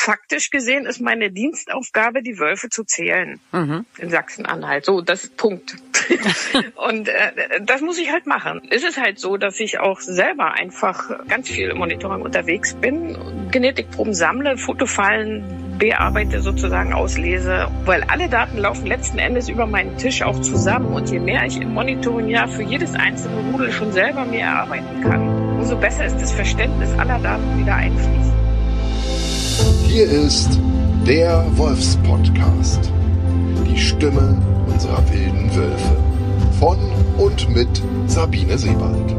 faktisch gesehen ist meine Dienstaufgabe, die Wölfe zu zählen in Sachsen-Anhalt. So, das ist Punkt. Und das muss ich halt machen. Es ist halt so, dass ich auch selber einfach ganz viel im Monitoring unterwegs bin, Genetikproben sammle, Fotofallen bearbeite, sozusagen auslese, weil alle Daten laufen letzten Endes über meinen Tisch auch zusammen. Und je mehr ich im Monitoring für jedes einzelne Rudel schon selber mir erarbeiten kann, umso besser ist das Verständnis aller Daten, die da einfließen. Hier ist der Wolfspodcast. Die Stimme unserer wilden Wölfe. Von und mit Sabine Sebald.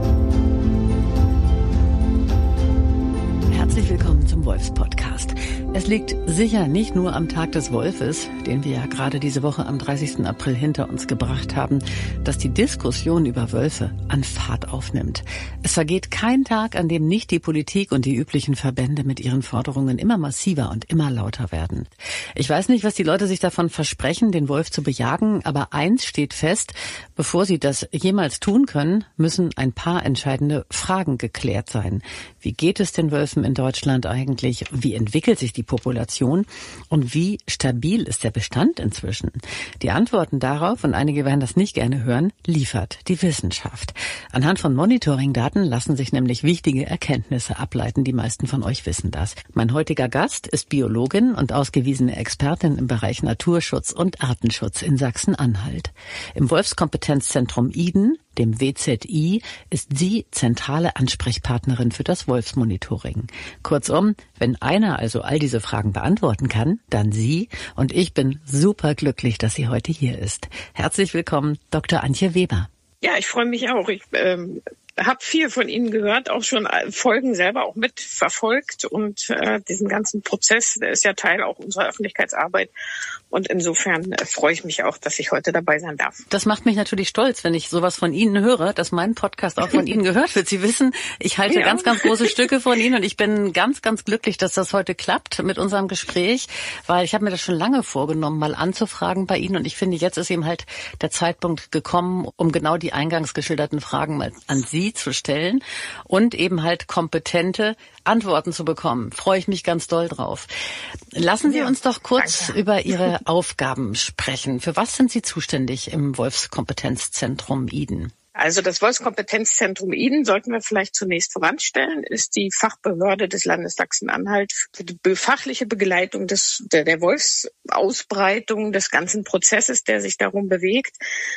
Herzlich willkommen zum Wolfspodcast. Es liegt sicher nicht nur am Tag des Wolfes, den wir ja gerade diese Woche am 30. April hinter uns gebracht haben, dass die Diskussion über Wölfe an Fahrt aufnimmt. Es vergeht kein Tag, an dem nicht die Politik und die üblichen Verbände mit ihren Forderungen immer massiver und immer lauter werden. Ich weiß nicht, was die Leute sich davon versprechen, den Wolf zu bejagen, aber eins steht fest: Bevor sie das jemals tun können, müssen ein paar entscheidende Fragen geklärt sein. Wie geht es den Wölfen in Deutschland eigentlich? Wie entwickelt sich die Population? Und wie stabil ist der Bestand inzwischen? Die Antworten darauf, und einige werden das nicht gerne hören, liefert die Wissenschaft. Anhand von Monitoring-Daten lassen sich nämlich wichtige Erkenntnisse ableiten. Die meisten von euch wissen das. Mein heutiger Gast ist Biologin und ausgewiesene Expertin im Bereich Naturschutz und Artenschutz in Sachsen-Anhalt. Im Wolfskompetenzzentrum Iden, dem WZI, ist sie zentrale Ansprechpartnerin für das Wolfsmonitoring. Kurzum, wenn einer also all diese Fragen beantworten kann, dann sie, und ich bin super glücklich, dass sie heute hier ist. Herzlich willkommen, Dr. Antje Weber. Ja, ich freue mich auch. Ich habe viel von Ihnen gehört, auch schon Folgen selber auch mitverfolgt und diesen ganzen Prozess, der ist ja Teil auch unserer Öffentlichkeitsarbeit. Und insofern freue ich mich auch, dass ich heute dabei sein darf. Das macht mich natürlich stolz, wenn ich sowas von Ihnen höre, dass mein Podcast auch von Ihnen gehört wird. Sie wissen, ich halte ganz, ganz große Stücke von Ihnen und ich bin ganz, ganz glücklich, dass das heute klappt mit unserem Gespräch, weil ich habe mir das schon lange vorgenommen, mal anzufragen bei Ihnen, und ich finde, jetzt ist eben halt der Zeitpunkt gekommen, um genau die eingangs geschilderten Fragen mal an Sie zu stellen und eben halt kompetente Antworten zu bekommen. Freue ich mich ganz doll drauf. Lassen Sie uns doch kurz über Ihre Aufgaben sprechen. Für was sind Sie zuständig im Wolfskompetenzzentrum Iden? Also das Wolfskompetenzzentrum Iden, sollten wir vielleicht zunächst voranstellen, ist die Fachbehörde des Landes Sachsen-Anhalt für die fachliche Begleitung der Wolfsausbreitung, des ganzen Prozesses, der sich darum bewegt,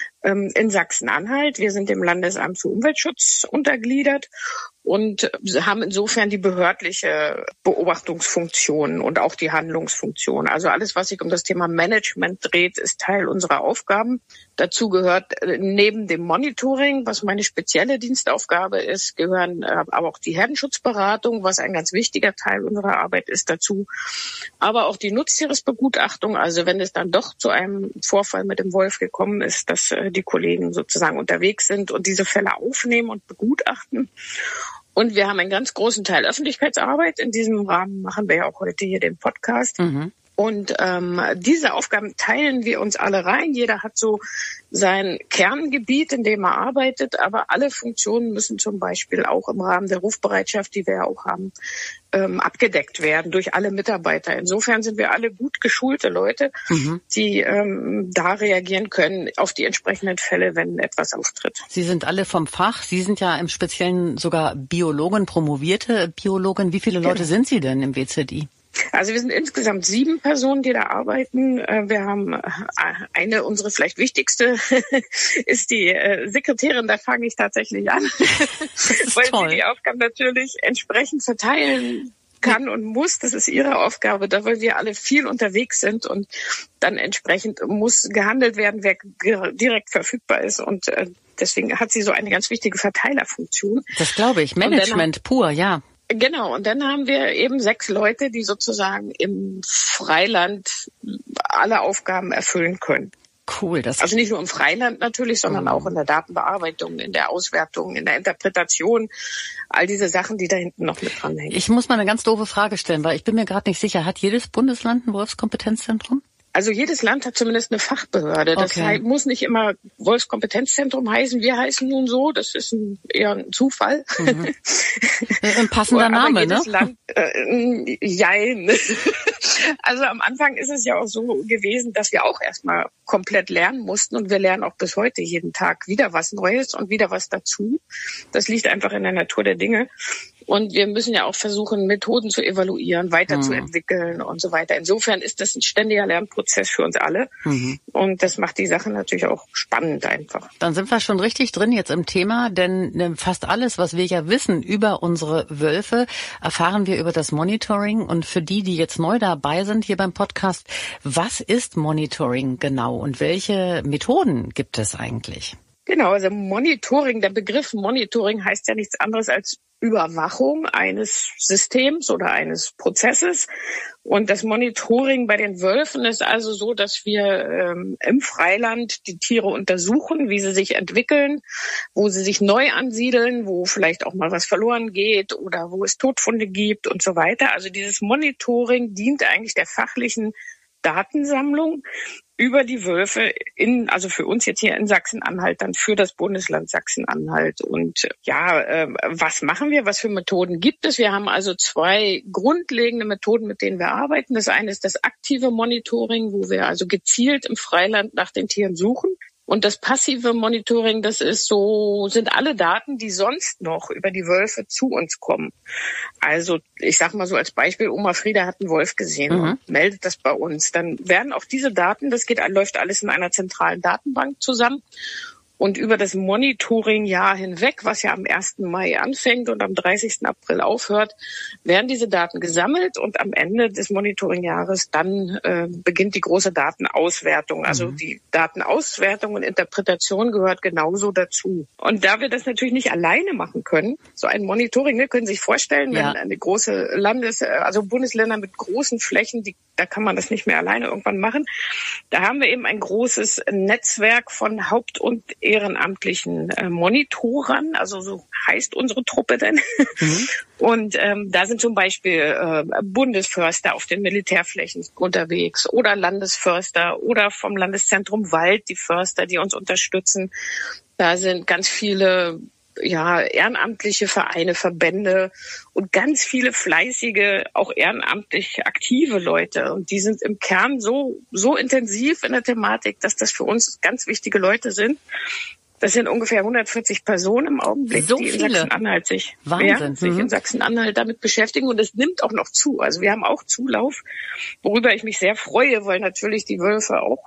in Sachsen-Anhalt. Wir sind dem Landesamt für Umweltschutz untergliedert und haben insofern die behördliche Beobachtungsfunktion und auch die Handlungsfunktion. Also alles, was sich um das Thema Management dreht, ist Teil unserer Aufgaben. Dazu gehört neben dem Monitoring, was meine spezielle Dienstaufgabe ist, gehören aber auch die Herdenschutzberatung, was ein ganz wichtiger Teil unserer Arbeit ist, dazu. Aber auch die Nutztieresbegutachtung, also wenn es dann doch zu einem Vorfall mit dem Wolf gekommen ist, dass die Kollegen sozusagen unterwegs sind und diese Fälle aufnehmen und begutachten. Und wir haben einen ganz großen Teil Öffentlichkeitsarbeit. In diesem Rahmen machen wir ja auch heute hier den Podcast. Und diese Aufgaben teilen wir uns alle rein. Jeder hat so sein Kerngebiet, in dem er arbeitet. Aber alle Funktionen müssen zum Beispiel auch im Rahmen der Rufbereitschaft, die wir ja auch haben, abgedeckt werden durch alle Mitarbeiter. Insofern sind wir alle gut geschulte Leute, die da reagieren können auf die entsprechenden Fälle, wenn etwas auftritt. Sie sind alle vom Fach. Sie sind ja im Speziellen sogar Biologin, promovierte Biologin. Wie viele Leute sind Sie denn im WZI? Also wir sind insgesamt 7 Personen, die da arbeiten. Wir haben unsere vielleicht wichtigste ist die Sekretärin, da fange ich tatsächlich an, weil sie die Aufgaben natürlich entsprechend verteilen kann und muss. Das ist ihre Aufgabe, da weil wir alle viel unterwegs sind und dann entsprechend muss gehandelt werden, wer direkt verfügbar ist, und deswegen hat sie so eine ganz wichtige Verteilerfunktion. Das glaube ich, Management pur, ja. Genau, und dann haben wir eben 6 Leute, die sozusagen im Freiland alle Aufgaben erfüllen können. Cool. Also nicht nur im Freiland natürlich, sondern auch in der Datenbearbeitung, in der Auswertung, in der Interpretation, all diese Sachen, die da hinten noch mit dranhängen. Ich muss mal eine ganz doofe Frage stellen, weil ich bin mir gerade nicht sicher, hat jedes Bundesland ein Wolfskompetenzzentrum? Also jedes Land hat zumindest eine Fachbehörde. Das muss nicht immer Wolfskompetenzzentrum heißen. Wir heißen nun so. Das ist eher ein Zufall. Ein passender Name, jedes ne? Land, jein. Also am Anfang ist es ja auch so gewesen, dass wir auch erstmal komplett lernen mussten und wir lernen auch bis heute jeden Tag wieder was Neues und wieder was dazu. Das liegt einfach in der Natur der Dinge. Und wir müssen ja auch versuchen, Methoden zu evaluieren, weiterzuentwickeln und so weiter. Insofern ist das ein ständiger Lernprozess für uns alle. Und das macht die Sache natürlich auch spannend einfach. Dann sind wir schon richtig drin jetzt im Thema, denn fast alles, was wir ja wissen über unsere Wölfe, erfahren wir über das Monitoring. Und für die jetzt neu dabei sind hier beim Podcast, was ist Monitoring genau und welche Methoden gibt es eigentlich? Genau, also Monitoring, der Begriff Monitoring heißt ja nichts anderes als Überwachung eines Systems oder eines Prozesses. Und das Monitoring bei den Wölfen ist also so, dass wir im Freiland die Tiere untersuchen, wie sie sich entwickeln, wo sie sich neu ansiedeln, wo vielleicht auch mal was verloren geht oder wo es Todfunde gibt und so weiter. Also dieses Monitoring dient eigentlich der fachlichen Datensammlung über die Wölfe also für uns jetzt hier in Sachsen-Anhalt, dann für das Bundesland Sachsen-Anhalt. Und was machen wir? Was für Methoden gibt es? Wir haben also 2 grundlegende Methoden, mit denen wir arbeiten. Das eine ist das aktive Monitoring, wo wir also gezielt im Freiland nach den Tieren suchen. Und das passive Monitoring, sind alle Daten, die sonst noch über die Wölfe zu uns kommen. Also ich sag mal so als Beispiel, Oma Frieda hat einen Wolf gesehen und meldet das bei uns. Dann werden auch diese Daten, läuft alles in einer zentralen Datenbank zusammen. Und über das Monitoring-Jahr hinweg, was ja am 1. Mai anfängt und am 30. April aufhört, werden diese Daten gesammelt und am Ende des Monitoring-Jahres dann beginnt die große Datenauswertung. Also die Datenauswertung und Interpretation gehört genauso dazu. Und da wir das natürlich nicht alleine machen können, so ein Monitoring, können Sie sich vorstellen, wenn eine große Bundesländer mit großen Flächen, da kann man das nicht mehr alleine irgendwann machen. Da haben wir eben ein großes Netzwerk von Haupt- und ehrenamtlichen Monitorern, also so heißt unsere Truppe denn. Und da sind zum Beispiel Bundesförster auf den Militärflächen unterwegs oder Landesförster oder vom Landeszentrum Wald die Förster, die uns unterstützen. Da sind ganz viele ehrenamtliche Vereine, Verbände und ganz viele fleißige, auch ehrenamtlich aktive Leute. Und die sind im Kern so intensiv in der Thematik, dass das für uns ganz wichtige Leute sind. Das sind ungefähr 140 Personen im Augenblick, die in Sachsen-Anhalt sich in Sachsen-Anhalt damit beschäftigen. Und es nimmt auch noch zu. Also wir haben auch Zulauf, worüber ich mich sehr freue, weil natürlich die Wölfe auch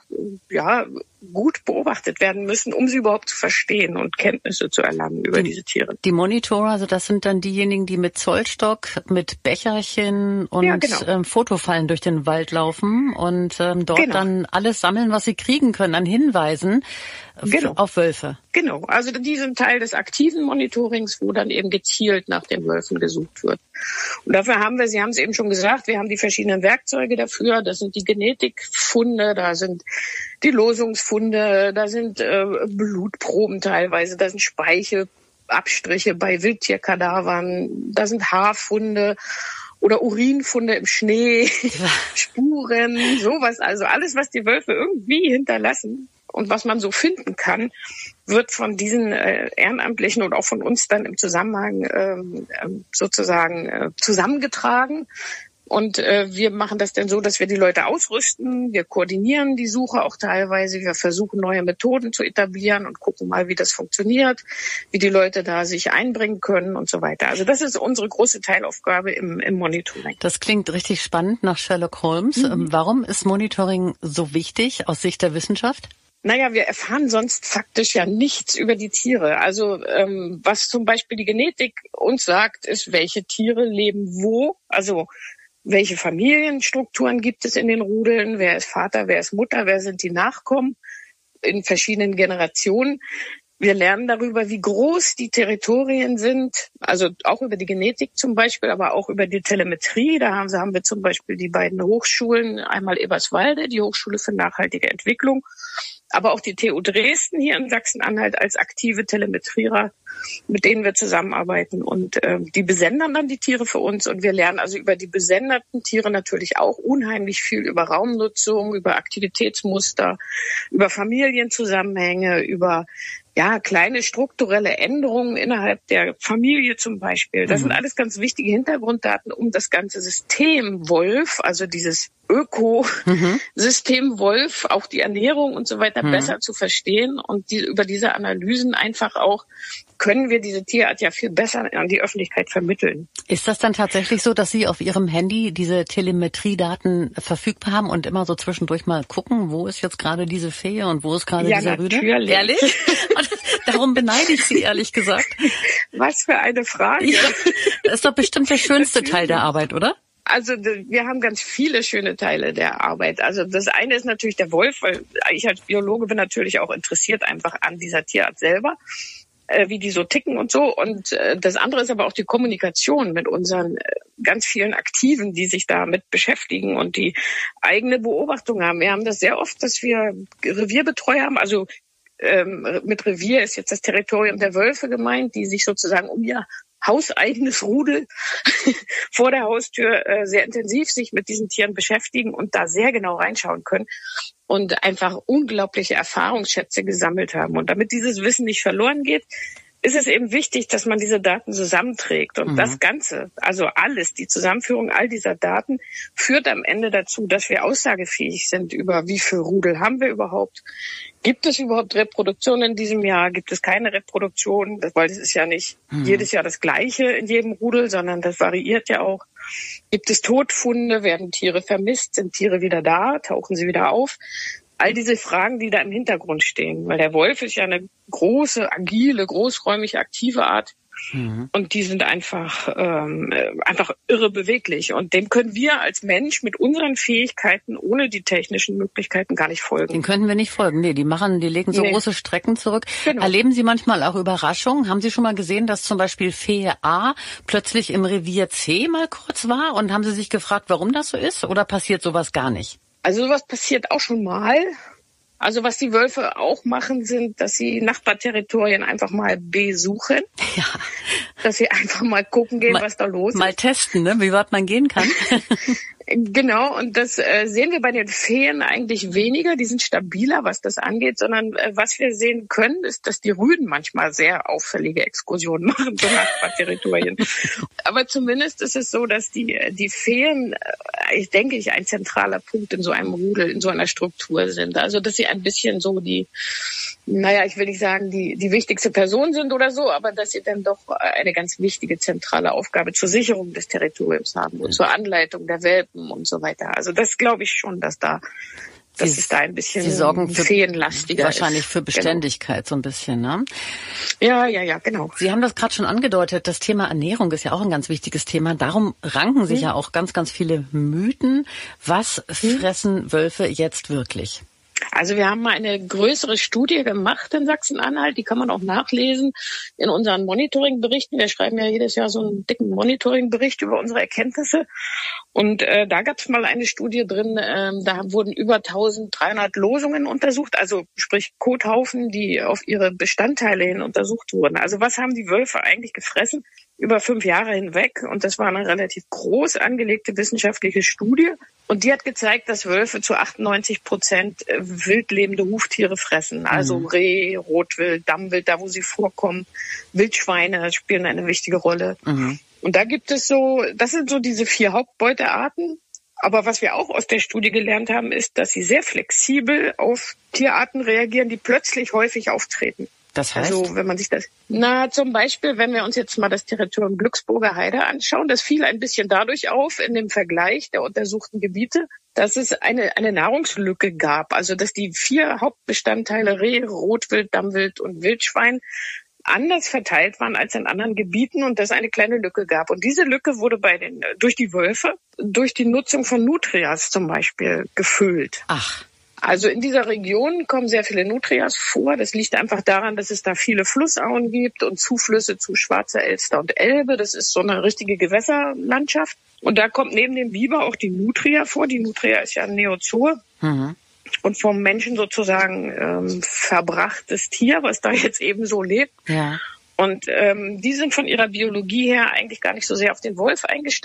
gut beobachtet werden müssen, um sie überhaupt zu verstehen und Kenntnisse zu erlangen über diese Tiere. Die Monitorer, also das sind dann diejenigen, die mit Zollstock, mit Becherchen und Fotofallen durch den Wald laufen und dort dann alles sammeln, was sie kriegen können an Hinweisen auf Wölfe. Genau, also die sind Teil des aktiven Monitorings, wo dann eben gezielt nach den Wölfen gesucht wird. Und dafür haben wir, Sie haben es eben schon gesagt, wir haben die verschiedenen Werkzeuge dafür. Das sind die Genetikfunde, da sind die Losungsfunde, da sind Blutproben teilweise, da sind Speichelabstriche bei Wildtierkadavern, da sind Haarfunde oder Urinfunde im Schnee, Spuren, sowas. Also alles, was die Wölfe irgendwie hinterlassen und was man so finden kann, wird von diesen Ehrenamtlichen und auch von uns dann im Zusammenhang zusammengetragen. Und wir machen das dann so, dass wir die Leute ausrüsten. Wir koordinieren die Suche auch teilweise. Wir versuchen, neue Methoden zu etablieren und gucken mal, wie das funktioniert, wie die Leute da sich einbringen können und so weiter. Also das ist unsere große Teilaufgabe im Monitoring. Das klingt richtig spannend nach Sherlock Holmes. Warum ist Monitoring so wichtig aus Sicht der Wissenschaft? Naja, wir erfahren sonst faktisch ja nichts über die Tiere. Also was zum Beispiel die Genetik uns sagt, ist, welche Tiere leben wo. Also welche Familienstrukturen gibt es in den Rudeln? Wer ist Vater, wer ist Mutter, wer sind die Nachkommen in verschiedenen Generationen? Wir lernen darüber, wie groß die Territorien sind, also auch über die Genetik zum Beispiel, aber auch über die Telemetrie. Da haben wir zum Beispiel die beiden Hochschulen, einmal Eberswalde, die Hochschule für nachhaltige Entwicklung, aber auch die TU Dresden hier in Sachsen-Anhalt als aktive Telemetrierer, mit denen wir zusammenarbeiten. Und die besendern dann die Tiere für uns. Und wir lernen also über die besenderten Tiere natürlich auch unheimlich viel über Raumnutzung, über Aktivitätsmuster, über Familienzusammenhänge, über kleine strukturelle Änderungen innerhalb der Familie zum Beispiel. Das sind alles ganz wichtige Hintergrunddaten, um das ganze System Wolf, also dieses Ökosystem Wolf, auch die Ernährung und so weiter besser zu verstehen. Und über diese Analysen einfach auch können wir diese Tierart ja viel besser an die Öffentlichkeit vermitteln. Ist das dann tatsächlich so, dass Sie auf Ihrem Handy diese Telemetriedaten verfügbar haben und immer so zwischendurch mal gucken, wo ist jetzt gerade diese Fee und wo ist gerade dieser Rüde? Ja, natürlich. Ehrlich? Darum beneide ich Sie, ehrlich gesagt. Was für eine Frage. Ja, das ist doch bestimmt der schönste Teil der Arbeit, oder? Also wir haben ganz viele schöne Teile der Arbeit. Also das eine ist natürlich der Wolf, weil ich als Biologe bin natürlich auch interessiert einfach an dieser Tierart selber, wie die so ticken und so. Und das andere ist aber auch die Kommunikation mit unseren ganz vielen Aktiven, die sich damit beschäftigen und die eigene Beobachtung haben. Wir haben das sehr oft, dass wir Revierbetreuer haben, also mit Revier ist jetzt das Territorium der Wölfe gemeint, die sich sozusagen um ihr hauseigenes Rudel vor der Haustür sehr intensiv sich mit diesen Tieren beschäftigen und da sehr genau reinschauen können und einfach unglaubliche Erfahrungsschätze gesammelt haben. Und damit dieses Wissen nicht verloren geht, ist es eben wichtig, dass man diese Daten zusammenträgt. Und das Ganze, also alles, die Zusammenführung all dieser Daten, führt am Ende dazu, dass wir aussagefähig sind über, wie viel Rudel haben wir überhaupt. Gibt es überhaupt Reproduktion in diesem Jahr? Gibt es keine Reproduktion? Weil das ist ja nicht jedes Jahr das Gleiche in jedem Rudel, sondern das variiert ja auch. Gibt es Todfunde? Werden Tiere vermisst? Sind Tiere wieder da? Tauchen sie wieder auf? All diese Fragen, die da im Hintergrund stehen. Weil der Wolf ist ja eine große, agile, großräumig aktive Art. Und die sind einfach irre beweglich. Und dem können wir als Mensch mit unseren Fähigkeiten ohne die technischen Möglichkeiten gar nicht folgen. Den können wir nicht folgen. Nee, die legen so große Strecken zurück. Genau. Erleben Sie manchmal auch Überraschungen? Haben Sie schon mal gesehen, dass zum Beispiel Fee A plötzlich im Revier C mal kurz war? Und haben Sie sich gefragt, warum das so ist? Oder passiert sowas gar nicht? Also sowas passiert auch schon mal. Also was die Wölfe auch machen, sind, dass sie Nachbarterritorien einfach mal besuchen. Ja. Dass sie einfach mal gucken gehen, was da los ist. Mal testen, ne? Wie weit man gehen kann. Genau, und das sehen wir bei den Feen eigentlich weniger. Die sind stabiler, was das angeht, sondern was wir sehen können, ist, dass die Rüden manchmal sehr auffällige Exkursionen machen, so Nachbarterritorien. Aber zumindest ist es so, dass die Feen, ich denke, ein zentraler Punkt in so einem Rudel, in so einer Struktur sind. Also, dass sie ein bisschen so ich will nicht sagen, die wichtigste Person sind oder so, aber dass sie dann doch eine ganz wichtige zentrale Aufgabe zur Sicherung des Territoriums haben und zur Anleitung der Welpen und so weiter. Also das glaube ich schon, dass es da ein bisschen feenlastiger wahrscheinlich ist. Für Beständigkeit so ein bisschen, ne? Ja, genau. Sie haben das gerade schon angedeutet, das Thema Ernährung ist ja auch ein ganz wichtiges Thema. Darum ranken sich ja auch ganz, ganz viele Mythen. Was fressen Wölfe jetzt wirklich? Also wir haben mal eine größere Studie gemacht in Sachsen-Anhalt, die kann man auch nachlesen in unseren Monitoringberichten. Wir schreiben ja jedes Jahr so einen dicken Monitoringbericht über unsere Erkenntnisse. Und da gab es mal eine Studie drin, da wurden über 1300 Losungen untersucht, also sprich Kothaufen, die auf ihre Bestandteile hin untersucht wurden. Also was haben die Wölfe eigentlich gefressen über 5 Jahre hinweg? Und das war eine relativ groß angelegte wissenschaftliche Studie. Und die hat gezeigt, dass Wölfe zu 98% wildlebende Huftiere fressen. Also Reh, Rotwild, Dammwild, da wo sie vorkommen. Wildschweine spielen eine wichtige Rolle. Und da gibt es das sind so diese 4 Hauptbeutearten. Aber was wir auch aus der Studie gelernt haben, ist, dass sie sehr flexibel auf Tierarten reagieren, die plötzlich häufig auftreten. Das heißt? Also, wenn man sich zum Beispiel, wenn wir uns jetzt mal das Territorium Glücksburger Heide anschauen, das fiel ein bisschen dadurch auf in dem Vergleich der untersuchten Gebiete, dass es eine Nahrungslücke gab. Also, dass die 4 Hauptbestandteile Reh, Rotwild, Dammwild und Wildschwein anders verteilt waren als in anderen Gebieten und dass es eine kleine Lücke gab. Und diese Lücke wurde durch die Wölfe, durch die Nutzung von Nutrias zum Beispiel gefüllt. Ach. Also in dieser Region kommen sehr viele Nutrias vor. Das liegt einfach daran, dass es da viele Flussauen gibt und Zuflüsse zu Schwarzer Elster und Elbe. Das ist so eine richtige Gewässerlandschaft. Und da kommt neben dem Biber auch die Nutria vor. Die Nutria ist ja ein Neozoa. Und vom Menschen sozusagen verbrachtes Tier, was da jetzt eben so lebt. Ja. Und die sind von ihrer Biologie her eigentlich gar nicht so sehr auf den Wolf eingestellt.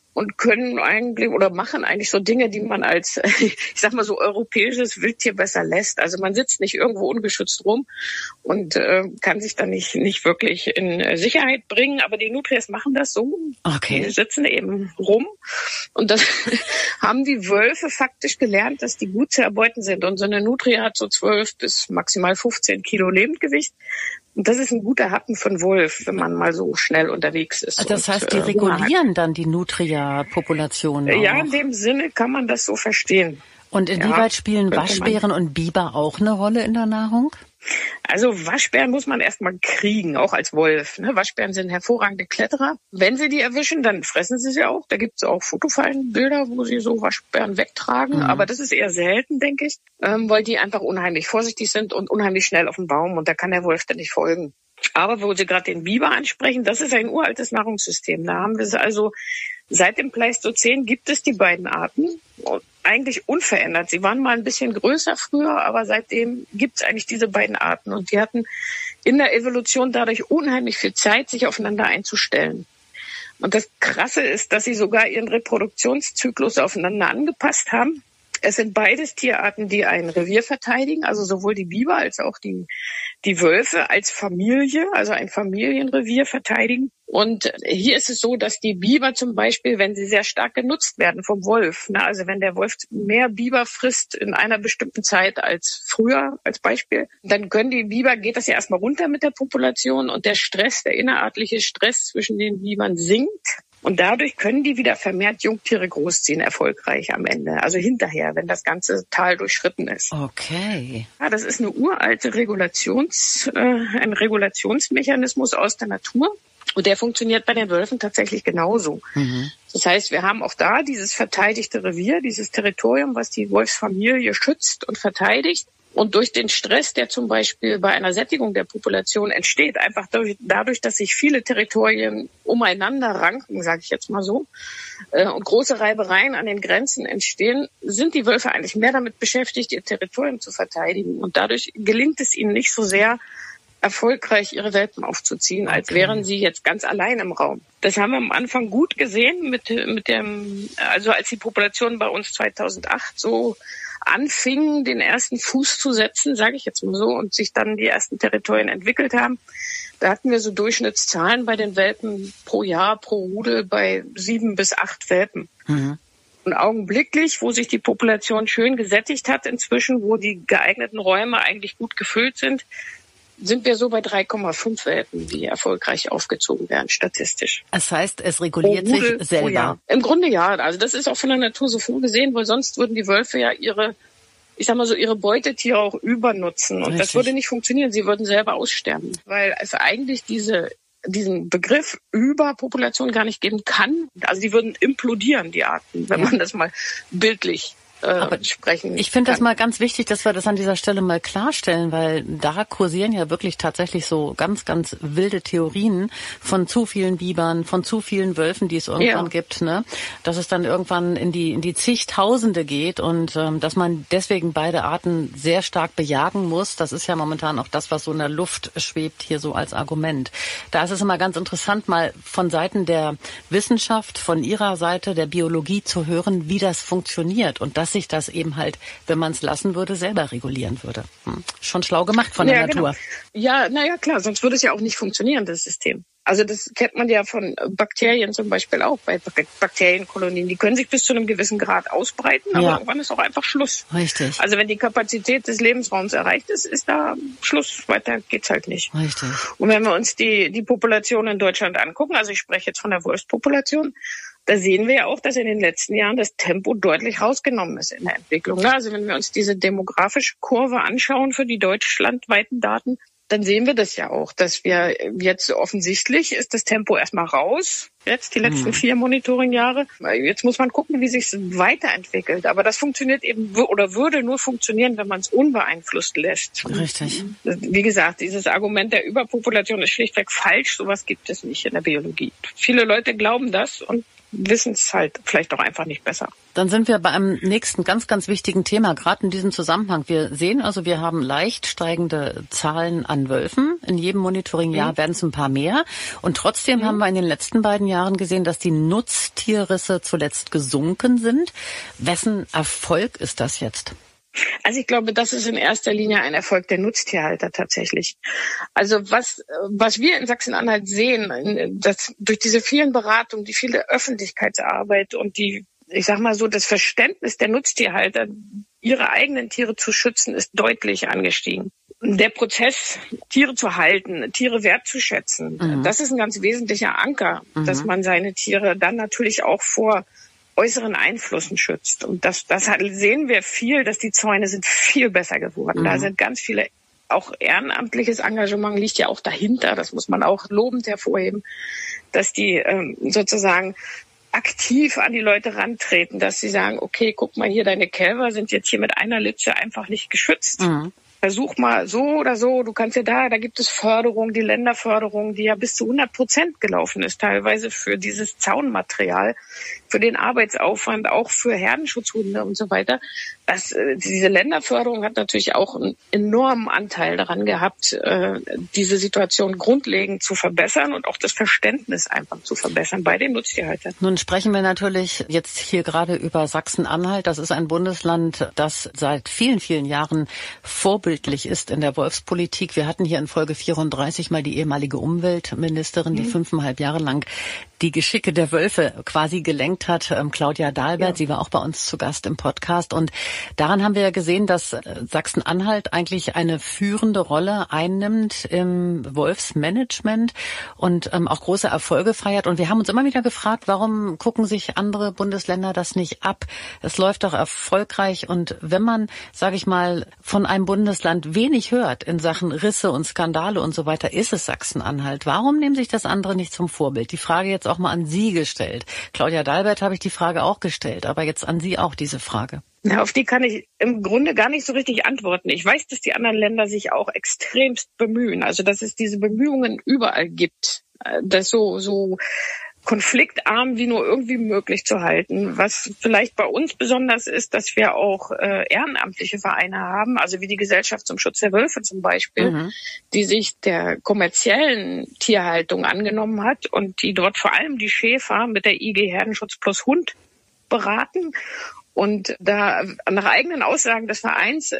und können eigentlich oder machen eigentlich so Dinge, die man als, ich sag mal so, europäisches Wildtier besser lässt. Also man sitzt nicht irgendwo ungeschützt rum und kann sich dann nicht wirklich in Sicherheit bringen. Aber die Nutrias machen das so. Okay. Die sitzen eben rum. Und das haben die Wölfe faktisch gelernt, dass die gut zu erbeuten sind. Und so eine Nutria hat so 12 bis maximal 15 Kilo Lebendgewicht. Und das ist ein guter Happen für einen Wolf, wenn man mal so schnell unterwegs ist. Das heißt, die regulieren dann die Nutria-Population. Ja, in dem Sinne kann man das so verstehen. Und inwieweit spielen Waschbären und Biber auch eine Rolle in der Nahrung? Also Waschbären muss man erstmal kriegen, auch als Wolf. Ne? Waschbären sind hervorragende Kletterer. Wenn sie die erwischen, dann fressen sie auch. Da gibt es auch Fotofallenbilder, wo sie so Waschbären wegtragen. Aber das ist eher selten, denke ich, weil die einfach unheimlich vorsichtig sind und unheimlich schnell auf den Baum. Und da kann der Wolf dann nicht folgen. Aber wo Sie gerade den Biber ansprechen, das ist ein uraltes Nahrungssystem. Da haben wir es also seit dem Pleistozän gibt es die beiden Arten. Eigentlich unverändert. Sie waren mal ein bisschen größer früher, aber seitdem gibt es eigentlich diese beiden Arten. Und die hatten in der Evolution dadurch unheimlich viel Zeit, sich aufeinander einzustellen. Und das Krasse ist, dass sie sogar ihren Reproduktionszyklus aufeinander angepasst haben. Es sind beides Tierarten, die ein Revier verteidigen, also sowohl die Biber als auch die Wölfe als Familie, also ein Familienrevier verteidigen. Und hier ist es so, dass die Biber zum Beispiel, wenn sie sehr stark genutzt werden vom Wolf, also wenn der Wolf mehr Biber frisst in einer bestimmten Zeit als früher, als Beispiel, dann können die Biber, geht das ja erstmal runter mit der Population und der Stress, der innerartliche Stress zwischen den Bibern sinkt. Und dadurch können die wieder vermehrt Jungtiere großziehen, erfolgreich am Ende. Also hinterher, wenn das ganze Tal durchschritten ist. Okay. Ja, das ist eine uralte ein Regulationsmechanismus aus der Natur. Und der funktioniert bei den Wölfen tatsächlich genauso. Das heißt, wir haben auch da dieses verteidigte Revier, dieses Territorium, was die Wolfsfamilie schützt und verteidigt. Und durch den Stress, der zum Beispiel bei einer Sättigung der Population entsteht, einfach dadurch, dass sich viele Territorien umeinander ranken, sage ich jetzt mal so, und große Reibereien an den Grenzen entstehen, sind die Wölfe eigentlich mehr damit beschäftigt, ihr Territorium zu verteidigen. Und dadurch gelingt es ihnen nicht so sehr, erfolgreich ihre Welpen aufzuziehen, als wären sie jetzt ganz allein im Raum. Das haben wir am Anfang gut gesehen also als die Population bei uns 2008 so anfingen, den ersten Fuß zu setzen, sage ich jetzt mal so, und sich dann die ersten Territorien entwickelt haben. Da hatten wir so Durchschnittszahlen bei den Welpen pro Jahr, pro Rudel bei 7 bis 8 Welpen. Und augenblicklich, wo sich die Population schön gesättigt hat inzwischen, wo die geeigneten Räume eigentlich gut gefüllt sind wir so bei 3,5 Welpen, die erfolgreich aufgezogen werden, statistisch. Das heißt, es reguliert sich selber. Im Grunde ja. Also das ist auch von der Natur so vorgesehen, weil sonst würden die Wölfe ja ihre Beutetiere auch übernutzen. Und das würde nicht funktionieren. Sie würden selber aussterben, weil es eigentlich diesen Begriff Überpopulation gar nicht geben kann. Also die würden implodieren, die Arten, wenn man das mal bildlich sprechen. Ich finde das mal ganz wichtig, dass wir das an dieser Stelle mal klarstellen, weil da kursieren ja wirklich tatsächlich so ganz, ganz wilde Theorien von zu vielen Bibern, von zu vielen Wölfen, die es irgendwann gibt, ne? Dass es dann irgendwann in die zigtausende geht und dass man deswegen beide Arten sehr stark bejagen muss. Das ist ja momentan auch das, was so in der Luft schwebt hier so als Argument. Da ist es immer ganz interessant, mal von Seiten der Wissenschaft, von Ihrer Seite der Biologie zu hören, wie das funktioniert und dass sich das eben halt, wenn man es lassen würde, selber regulieren würde. Schon schlau gemacht von der Natur. Genau. Ja, klar, sonst würde es ja auch nicht funktionieren, das System. Also das kennt man ja von Bakterien zum Beispiel auch, bei Bakterienkolonien. Die können sich bis zu einem gewissen Grad ausbreiten, aber irgendwann ist auch einfach Schluss. Richtig. Also wenn die Kapazität des Lebensraums erreicht ist, ist da Schluss. Weiter geht's halt nicht. Richtig. Und wenn wir uns die Population in Deutschland angucken, also ich spreche jetzt von der Wolfspopulation, da sehen wir ja auch, dass in den letzten Jahren das Tempo deutlich rausgenommen ist in der Entwicklung. Also wenn wir uns diese demografische Kurve anschauen für die deutschlandweiten Daten, dann sehen wir das ja auch, dass wir jetzt offensichtlich ist das Tempo erstmal raus, jetzt die letzten 4 Monitoring-Jahre. Jetzt muss man gucken, wie sich es weiterentwickelt. Aber das funktioniert eben oder würde nur funktionieren, wenn man es unbeeinflusst lässt. Richtig. Wie gesagt, dieses Argument der Überpopulation ist schlichtweg falsch. Sowas gibt es nicht in der Biologie. Viele Leute glauben das und wissen es halt vielleicht auch einfach nicht besser. Dann sind wir bei einem nächsten ganz, ganz wichtigen Thema, gerade in diesem Zusammenhang. Wir sehen also, wir haben leicht steigende Zahlen an Wölfen. In jedem Monitoringjahr werden es ein paar mehr. Und trotzdem haben wir in den letzten beiden Jahren gesehen, dass die Nutztierrisse zuletzt gesunken sind. Wessen Erfolg ist das jetzt? Also ich glaube, das ist in erster Linie ein Erfolg der Nutztierhalter tatsächlich. Also was wir in Sachsen-Anhalt sehen, dass durch diese vielen Beratungen, die viele Öffentlichkeitsarbeit und das Verständnis der Nutztierhalter, ihre eigenen Tiere zu schützen, ist deutlich angestiegen. Der Prozess, Tiere zu halten, Tiere wertzuschätzen, das ist ein ganz wesentlicher Anker, dass man seine Tiere dann natürlich auch vor äußeren Einflüssen schützt. Und das sehen wir viel, dass die Zäune sind viel besser geworden. Da sind ganz viele, auch ehrenamtliches Engagement liegt ja auch dahinter. Das muss man auch lobend hervorheben, dass die sozusagen aktiv an die Leute rantreten, dass sie sagen, okay, guck mal hier, deine Kälber sind jetzt hier mit einer Litze einfach nicht geschützt. Versuch mal so oder so, du kannst ja da gibt es Förderung, die Länderförderung, die ja bis zu 100% gelaufen ist, teilweise für dieses Zaunmaterial, für den Arbeitsaufwand, auch für Herdenschutzhunde und so weiter. Diese Länderförderung hat natürlich auch einen enormen Anteil daran gehabt, diese Situation grundlegend zu verbessern und auch das Verständnis einfach zu verbessern bei den Nutztierhaltern. Nun sprechen wir natürlich jetzt hier gerade über Sachsen-Anhalt. Das ist ein Bundesland, das seit vielen, vielen Jahren vorbildlich ist in der Wolfspolitik. Wir hatten hier in Folge 34 mal die ehemalige Umweltministerin, die 5,5 Jahre lang die Geschicke der Wölfe quasi gelenkt hat, Claudia Dahlbert. Ja. Sie war auch bei uns zu Gast im Podcast. Und daran haben wir ja gesehen, dass Sachsen-Anhalt eigentlich eine führende Rolle einnimmt im Wolfsmanagement und auch große Erfolge feiert. Und wir haben uns immer wieder gefragt, warum gucken sich andere Bundesländer das nicht ab? Es läuft doch erfolgreich. Und wenn man, sage ich mal, von einem Bundesland wenig hört in Sachen Risse und Skandale und so weiter, ist es Sachsen-Anhalt. Warum nehmen sich das andere nicht zum Vorbild? Die Frage jetzt auch mal an Sie gestellt. Claudia Dahlbert habe ich die Frage auch gestellt, aber jetzt an Sie auch diese Frage. Ja, auf die kann ich im Grunde gar nicht so richtig antworten. Ich weiß, dass die anderen Länder sich auch extremst bemühen. Also, dass es diese Bemühungen überall gibt, das so konfliktarm wie nur irgendwie möglich zu halten. Was vielleicht bei uns besonders ist, dass wir auch ehrenamtliche Vereine haben, also wie die Gesellschaft zum Schutz der Wölfe zum Beispiel, die sich der kommerziellen Tierhaltung angenommen hat und die dort vor allem die Schäfer mit der IG Herdenschutz plus Hund beraten und da nach eigenen Aussagen des Vereins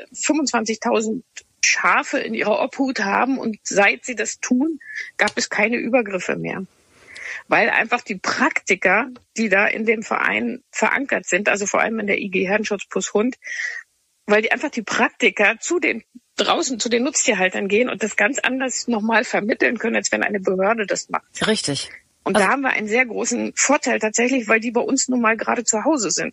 25.000 Schafe in ihrer Obhut haben und seit sie das tun, gab es keine Übergriffe mehr. Weil einfach die Praktiker, die da in dem Verein verankert sind, also vor allem in der IG Herdenschutz plus Hund, weil die einfach die Praktiker draußen zu den Nutztierhaltern gehen und das ganz anders nochmal vermitteln können, als wenn eine Behörde das macht. Richtig. Und da haben wir einen sehr großen Vorteil tatsächlich, weil die bei uns nun mal gerade zu Hause sind.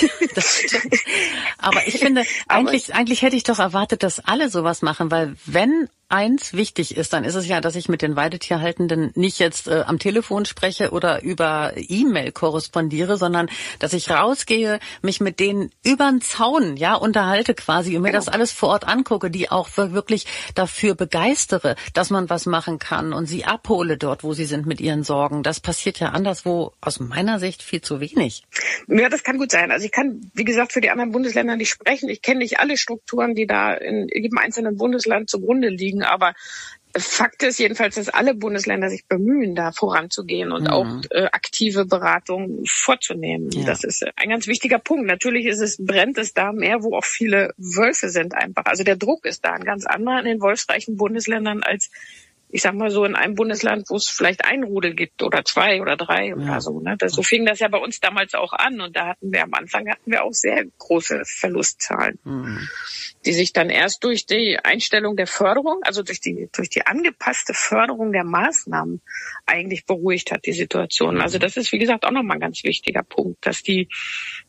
Das stimmt. Aber ich finde, eigentlich hätte ich doch erwartet, dass alle sowas machen, weil wenn eins wichtig ist, dann ist es ja, dass ich mit den Weidetierhaltenden nicht jetzt am Telefon spreche oder über E-Mail korrespondiere, sondern dass ich rausgehe, mich mit denen übern Zaun unterhalte quasi und mir das alles vor Ort angucke, die auch wirklich dafür begeistere, dass man was machen kann und sie abhole dort, wo sie sind mit ihren Sorgen. Das passiert ja anderswo aus meiner Sicht viel zu wenig. Ja, das kann gut sein. Also ich kann, wie gesagt, für die anderen Bundesländer nicht sprechen. Ich kenne nicht alle Strukturen, die da in jedem einzelnen Bundesland zugrunde liegen. Aber Fakt ist jedenfalls, dass alle Bundesländer sich bemühen, da voranzugehen und auch aktive Beratungen vorzunehmen. Ja. Das ist ein ganz wichtiger Punkt. Natürlich brennt es da mehr, wo auch viele Wölfe sind einfach. Also der Druck ist da ein ganz anderer in den wolfsreichen Bundesländern als, ich sag mal so, in einem Bundesland, wo es vielleicht ein Rudel gibt oder 2 oder 3 oder so. Ne? So fing das ja bei uns damals auch an und da hatten wir auch sehr große Verlustzahlen, die sich dann erst durch die Einstellung der Förderung, also durch die angepasste Förderung der Maßnahmen eigentlich beruhigt hat, die Situation. Also das ist, wie gesagt, auch nochmal ein ganz wichtiger Punkt, dass die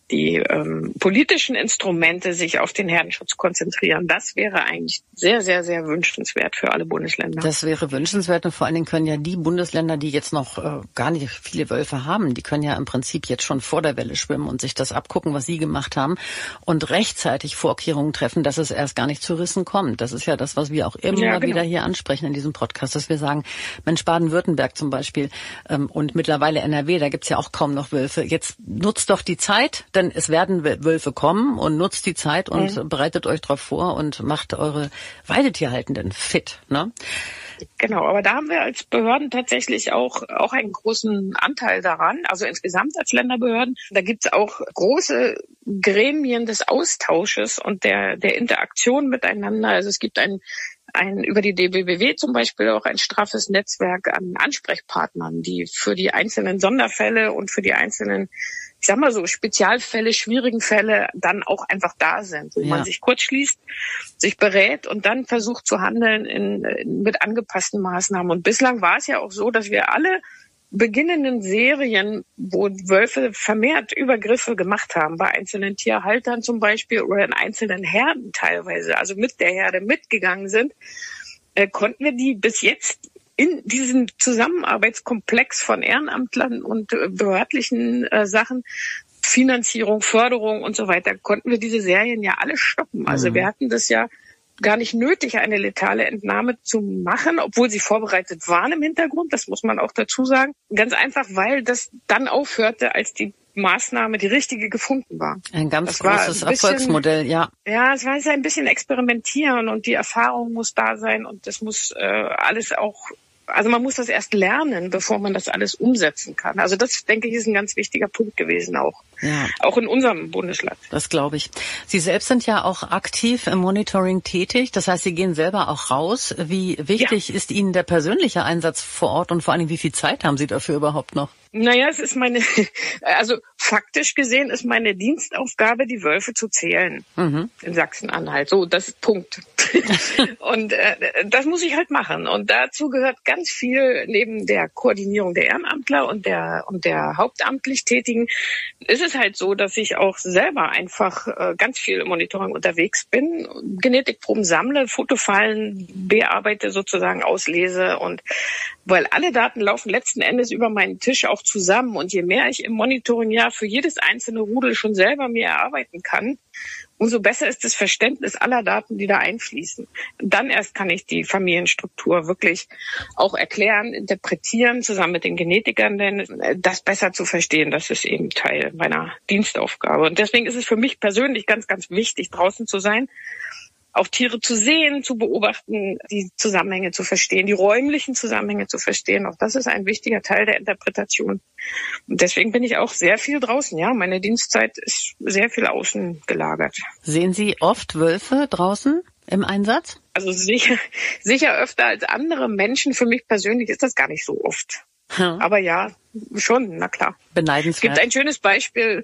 die politischen Instrumente sich auf den Herdenschutz konzentrieren. Das wäre eigentlich sehr, sehr, sehr wünschenswert für alle Bundesländer. Das wäre wünschenswert und vor allen Dingen können ja die Bundesländer, die jetzt noch gar nicht viele Wölfe haben, die können ja im Prinzip jetzt schon vor der Welle schwimmen und sich das abgucken, was sie gemacht haben und rechtzeitig Vorkehrungen treffen, dass es erst gar nicht zu Rissen kommt. Das ist ja das, was wir auch immer wieder hier ansprechen in diesem Podcast, dass wir sagen, Mensch, Baden-Württemberg zum Beispiel und mittlerweile NRW, da gibt's ja auch kaum noch Wölfe. Jetzt nutzt doch die Zeit, denn es werden Wölfe kommen und nutzt die Zeit und bereitet euch darauf vor und macht eure Weidetierhaltenden fit, ne? Genau, aber da haben wir als Behörden tatsächlich auch einen großen Anteil daran, also insgesamt als Länderbehörden. Da gibt's auch große Gremien des Austausches und der Interaktion miteinander. Also es gibt ein über die DBBW zum Beispiel auch ein straffes Netzwerk an Ansprechpartnern, die für die einzelnen Sonderfälle und für die einzelnen, ich sag mal so, Spezialfälle, schwierigen Fälle dann auch einfach da sind, wo man sich kurz schließt, sich berät und dann versucht zu handeln mit angepassten Maßnahmen. Und bislang war es ja auch so, dass wir alle beginnenden Serien, wo Wölfe vermehrt Übergriffe gemacht haben, bei einzelnen Tierhaltern zum Beispiel oder in einzelnen Herden teilweise, also mit der Herde mitgegangen sind, konnten wir die bis jetzt in diesem Zusammenarbeitskomplex von Ehrenamtlern und behördlichen Sachen, Finanzierung, Förderung und so weiter, konnten wir diese Serien ja alle stoppen. Also wir hatten das ja gar nicht nötig, eine letale Entnahme zu machen, obwohl sie vorbereitet waren im Hintergrund. Das muss man auch dazu sagen. Ganz einfach, weil das dann aufhörte, als die Maßnahme, die richtige, gefunden war. Ein ganz großes Erfolgsmodell, ja. Ja, es war jetzt ein bisschen experimentieren und die Erfahrung muss da sein und das muss alles auch, also man muss das erst lernen, bevor man das alles umsetzen kann. Also das, denke ich, ist ein ganz wichtiger Punkt gewesen auch. Ja. Auch in unserem Bundesland. Das glaube ich. Sie selbst sind ja auch aktiv im Monitoring tätig. Das heißt, Sie gehen selber auch raus. Wie wichtig ist Ihnen der persönliche Einsatz vor Ort und vor allem, wie viel Zeit haben Sie dafür überhaupt noch? Naja, es ist also faktisch gesehen ist meine Dienstaufgabe, die Wölfe zu zählen in Sachsen-Anhalt. So, das ist Punkt. Und das muss ich halt machen. Und dazu gehört ganz viel, neben der Koordinierung der Ehrenamtler und der hauptamtlich Tätigen, ist es halt so, dass ich auch selber einfach ganz viel im Monitoring unterwegs bin, Genetikproben sammle, Fotofallen bearbeite, sozusagen auslese und weil alle Daten laufen letzten Endes über meinen Tisch auch zusammen und je mehr ich im Monitoring für jedes einzelne Rudel schon selber mir erarbeiten kann, umso besser ist das Verständnis aller Daten, die da einfließen. Dann erst kann ich die Familienstruktur wirklich auch erklären, interpretieren, zusammen mit den Genetikern, denn das besser zu verstehen, das ist eben Teil meiner Dienstaufgabe. Und deswegen ist es für mich persönlich ganz, ganz wichtig, draußen zu sein, auch Tiere zu sehen, zu beobachten, die Zusammenhänge zu verstehen, die räumlichen Zusammenhänge zu verstehen. Auch das ist ein wichtiger Teil der Interpretation. Und deswegen bin ich auch sehr viel draußen. Ja, meine Dienstzeit ist sehr viel außen gelagert. Sehen Sie oft Wölfe draußen im Einsatz? Also sicher öfter als andere Menschen. Für mich persönlich ist das gar nicht so oft. Aber ja, schon, na klar. Beneidenswert. Es gibt ein schönes Beispiel,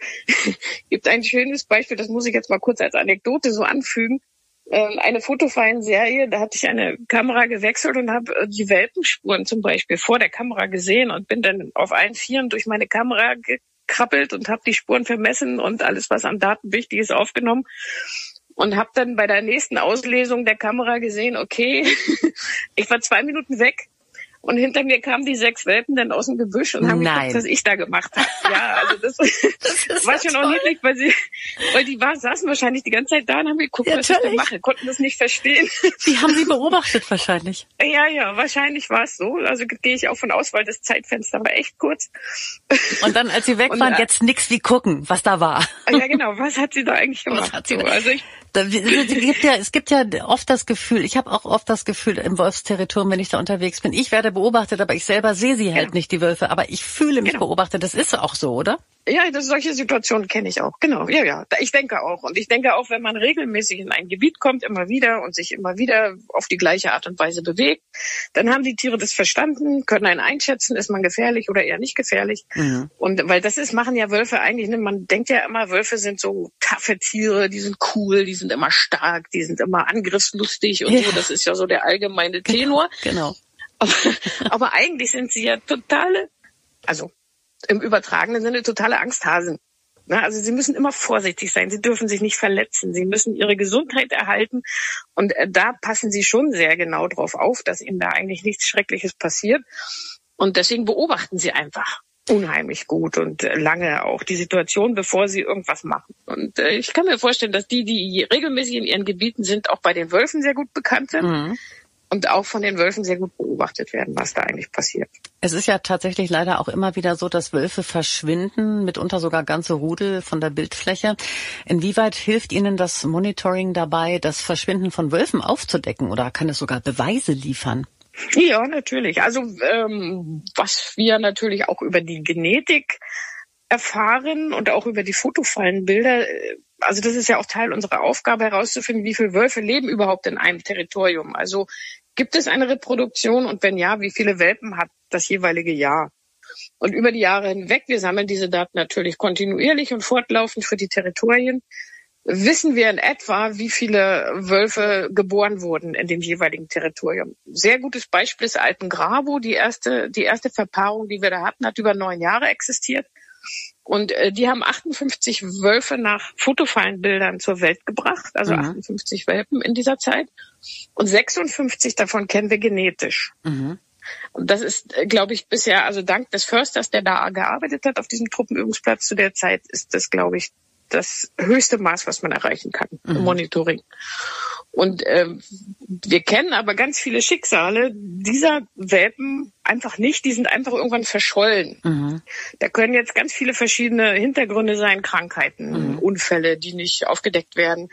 das muss ich jetzt mal kurz als Anekdote so anfügen. Eine Fotofallenserie, da hatte ich eine Kamera gewechselt und habe die Welpenspuren zum Beispiel vor der Kamera gesehen und bin dann auf allen Vieren durch meine Kamera gekrabbelt und habe die Spuren vermessen und alles, was an Daten wichtig ist, aufgenommen. Und habe dann bei der nächsten Auslesung der Kamera gesehen, okay, ich war 2 Minuten weg. Und hinter mir kamen die 6 Welpen dann aus dem Gebüsch und haben geguckt, was ich da gemacht habe. Ja, also das war schon auch niedlich, weil die saßen wahrscheinlich die ganze Zeit da und haben geguckt, was ich da mache, konnten das nicht verstehen. Die haben Sie beobachtet wahrscheinlich. Ja, wahrscheinlich war es so. Also gehe ich auch von aus, weil das Zeitfenster war echt kurz. Und dann, als Sie weg waren, jetzt nix wie gucken, was da war. Ja, genau. Was hat sie da eigentlich gemacht? Es gibt ja oft das Gefühl, ich habe auch oft das Gefühl im Wolfsterritorium, wenn ich da unterwegs bin, ich werde beobachtet, aber ich selber sehe sie halt nicht, die Wölfe, aber ich fühle mich beobachtet. Das ist auch so, oder? Ja, solche Situationen kenne ich auch. Genau, ja. Ich denke auch. Und ich denke auch, wenn man regelmäßig in ein Gebiet kommt, immer wieder und sich immer wieder auf die gleiche Art und Weise bewegt, dann haben die Tiere das verstanden, können einen einschätzen, ist man gefährlich oder eher nicht gefährlich. Mhm. Und weil machen ja Wölfe eigentlich, ne? Man denkt ja immer, Wölfe sind so taffe Tiere, die sind cool, die sind immer stark, die sind immer angriffslustig und so. Das ist ja so der allgemeine Tenor. Genau. Aber eigentlich sind sie ja im übertragenen Sinne totale Angsthasen. Also sie müssen immer vorsichtig sein. Sie dürfen sich nicht verletzen. Sie müssen ihre Gesundheit erhalten. Und da passen sie schon sehr genau drauf auf, dass ihnen da eigentlich nichts Schreckliches passiert. Und deswegen beobachten sie einfach unheimlich gut und lange auch die Situation, bevor sie irgendwas machen. Und ich kann mir vorstellen, dass die regelmäßig in ihren Gebieten sind, auch bei den Wölfen sehr gut bekannt sind. Mhm. Und auch von den Wölfen sehr gut beobachtet werden, was da eigentlich passiert. Es ist ja tatsächlich leider auch immer wieder so, dass Wölfe verschwinden, mitunter sogar ganze Rudel von der Bildfläche. Inwieweit hilft Ihnen das Monitoring dabei, das Verschwinden von Wölfen aufzudecken, oder kann es sogar Beweise liefern? Ja, natürlich. Also was wir natürlich auch über die Genetik erfahren und auch über die Fotofallenbilder, also das ist ja auch Teil unserer Aufgabe, herauszufinden, wie viele Wölfe leben überhaupt in einem Territorium. Also gibt es eine Reproduktion und wenn ja, wie viele Welpen hat das jeweilige Jahr? Und über die Jahre hinweg, wir sammeln diese Daten natürlich kontinuierlich und fortlaufend für die Territorien, wissen wir in etwa, wie viele Wölfe geboren wurden in dem jeweiligen Territorium. Sehr gutes Beispiel ist Alpengrabo. Die erste Verpaarung, die wir da hatten, hat über 9 Jahre existiert. Und die haben 58 Wölfe nach Fotofallenbildern zur Welt gebracht, also 58 Welpen in dieser Zeit. Und 56 davon kennen wir genetisch. Mhm. Und das ist, glaube ich, bisher, also dank des Försters, der da gearbeitet hat auf diesem Truppenübungsplatz zu der Zeit, ist das, glaube ich, das höchste Maß, was man erreichen kann im Monitoring. Und wir kennen aber ganz viele Schicksale dieser Welpen einfach nicht. Die sind einfach irgendwann verschollen. Mhm. Da können jetzt ganz viele verschiedene Hintergründe sein, Krankheiten, Unfälle, die nicht aufgedeckt werden.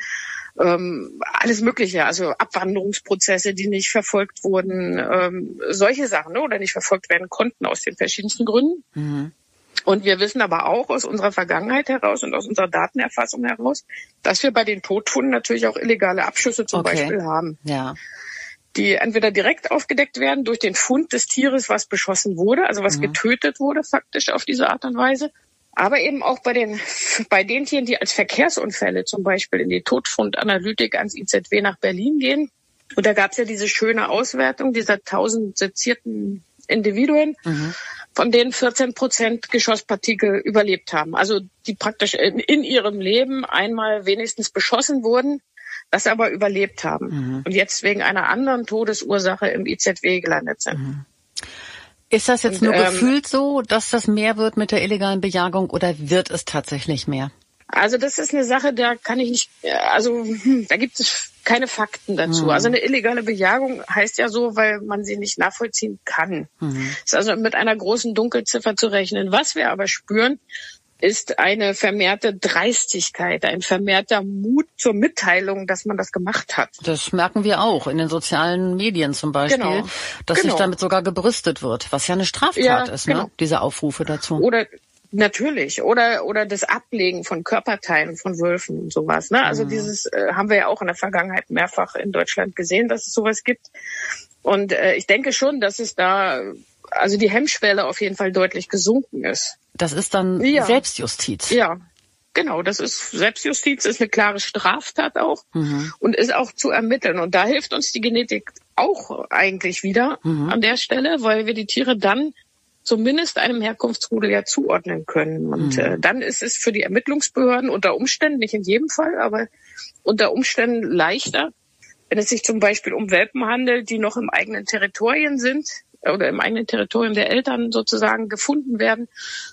Alles Mögliche, also Abwanderungsprozesse, die nicht verfolgt wurden, solche Sachen, oder nicht verfolgt werden konnten aus den verschiedensten Gründen. Mhm. Und wir wissen aber auch aus unserer Vergangenheit heraus und aus unserer Datenerfassung heraus, dass wir bei den Totfunden natürlich auch illegale Abschüsse zum Beispiel haben. Ja. Die entweder direkt aufgedeckt werden durch den Fund des Tieres, was beschossen wurde, also was getötet wurde faktisch auf diese Art und Weise. Aber eben auch bei den Tieren, die als Verkehrsunfälle zum Beispiel in die Totfundanalytik ans IZW nach Berlin gehen. Und da gab es ja diese schöne Auswertung dieser 1000 sezierten Individuen, von denen 14% Geschosspartikel überlebt haben. Also die praktisch in ihrem Leben einmal wenigstens beschossen wurden, das aber überlebt haben und jetzt wegen einer anderen Todesursache im IZW gelandet sind. Ist das jetzt nur gefühlt so, dass das mehr wird mit der illegalen Bejagung, oder wird es tatsächlich mehr? Also das ist eine Sache, da kann ich nicht, also da gibt es keine Fakten dazu. Also eine illegale Bejagung heißt ja so, weil man sie nicht nachvollziehen kann. Ist also mit einer großen Dunkelziffer zu rechnen. Was wir aber spüren, ist eine vermehrte Dreistigkeit, ein vermehrter Mut zur Mitteilung, dass man das gemacht hat. Das merken wir auch in den sozialen Medien zum Beispiel, dass sich damit sogar gebrüstet wird, was ja eine Straftat ist, ne? Diese Aufrufe dazu. Oder natürlich. Oder das Ablegen von Körperteilen von Wölfen und sowas. Ne? Also dieses haben wir ja auch in der Vergangenheit mehrfach in Deutschland gesehen, dass es sowas gibt. Und ich denke schon, dass es da, also die Hemmschwelle auf jeden Fall deutlich gesunken ist. Das ist dann Selbstjustiz. Ja, genau. Das ist Selbstjustiz, ist eine klare Straftat auch und ist auch zu ermitteln. Und da hilft uns die Genetik auch eigentlich wieder an der Stelle, weil wir die Tiere dann zumindest einem Herkunftsrudel ja zuordnen können. Und dann ist es für die Ermittlungsbehörden unter Umständen, nicht in jedem Fall, aber unter Umständen leichter, wenn es sich zum Beispiel um Welpen handelt, die noch im eigenen Territorien sind oder im eigenen Territorium der Eltern sozusagen gefunden werden,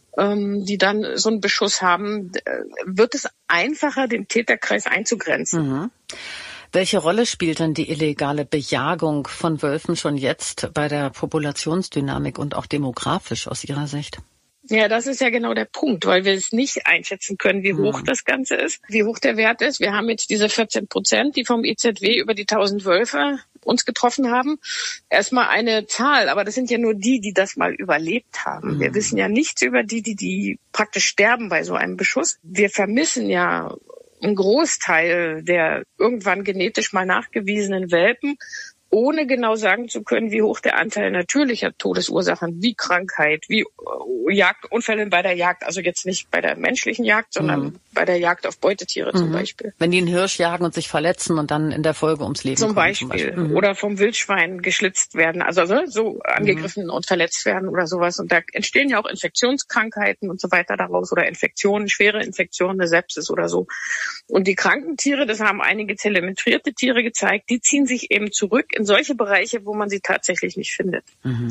die dann so einen Beschuss haben, wird es einfacher, den Täterkreis einzugrenzen. Welche Rolle spielt denn die illegale Bejagung von Wölfen schon jetzt bei der Populationsdynamik und auch demografisch aus Ihrer Sicht? Ja, das ist ja genau der Punkt, weil wir es nicht einschätzen können, wie hoch das Ganze ist, wie hoch der Wert ist. Wir haben jetzt diese 14%, die vom IZW über die 1000 Wölfe uns getroffen haben. Erstmal eine Zahl, aber das sind ja nur die das mal überlebt haben. Wir wissen ja nichts über die praktisch sterben bei so einem Beschuss. Wir vermissen ja ein Großteil der irgendwann genetisch mal nachgewiesenen Welpen. ohne genau sagen zu können, wie hoch der Anteil natürlicher Todesursachen, wie Krankheit, wie Unfälle bei der Jagd, also jetzt nicht bei der menschlichen Jagd, sondern bei der Jagd auf Beutetiere zum Beispiel. Wenn die einen Hirsch jagen und sich verletzen und dann in der Folge ums Leben kommen. Zum Beispiel. Oder vom Wildschwein geschlitzt werden, also so angegriffen und verletzt werden oder sowas. Und da entstehen ja auch Infektionskrankheiten und so weiter daraus oder Infektionen, schwere Infektionen, eine Sepsis oder so. Und die kranken Tiere, das haben einige telemetrierte Tiere gezeigt, die ziehen sich eben zurück in solche Bereiche, wo man sie tatsächlich nicht findet.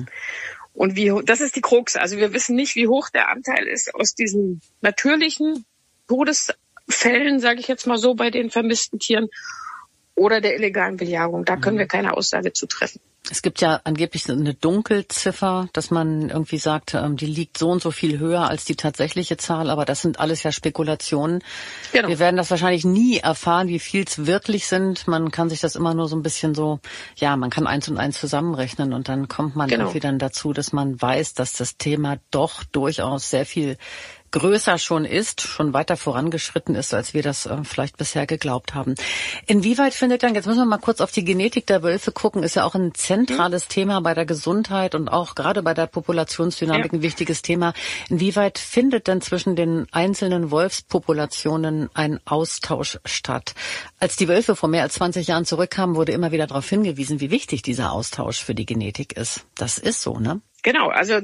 Und das ist die Krux. Also wir wissen nicht, wie hoch der Anteil ist aus diesen natürlichen Todesfällen, sage ich jetzt mal so, bei den vermissten Tieren oder der illegalen Bejagung. Da können wir keine Aussage zu treffen. Es gibt ja angeblich eine Dunkelziffer, dass man irgendwie sagt, die liegt so und so viel höher als die tatsächliche Zahl, aber das sind alles ja Spekulationen. Genau. Wir werden das wahrscheinlich nie erfahren, wie viel es wirklich sind. Man kann sich das immer nur so ein bisschen so, ja, man kann 1 und 1 zusammenrechnen und dann kommt man irgendwie dann dazu, dass man weiß, dass das Thema doch durchaus sehr viel größer schon weiter vorangeschritten ist, als wir das vielleicht bisher geglaubt haben. Inwieweit findet dann, jetzt müssen wir mal kurz auf die Genetik der Wölfe gucken, ist ja auch ein zentrales Thema bei der Gesundheit und auch gerade bei der Populationsdynamik ein wichtiges Thema. Inwieweit findet denn zwischen den einzelnen Wolfspopulationen ein Austausch statt? Als die Wölfe vor mehr als 20 Jahren zurückkamen, wurde immer wieder darauf hingewiesen, wie wichtig dieser Austausch für die Genetik ist. Das ist so, ne? Genau, also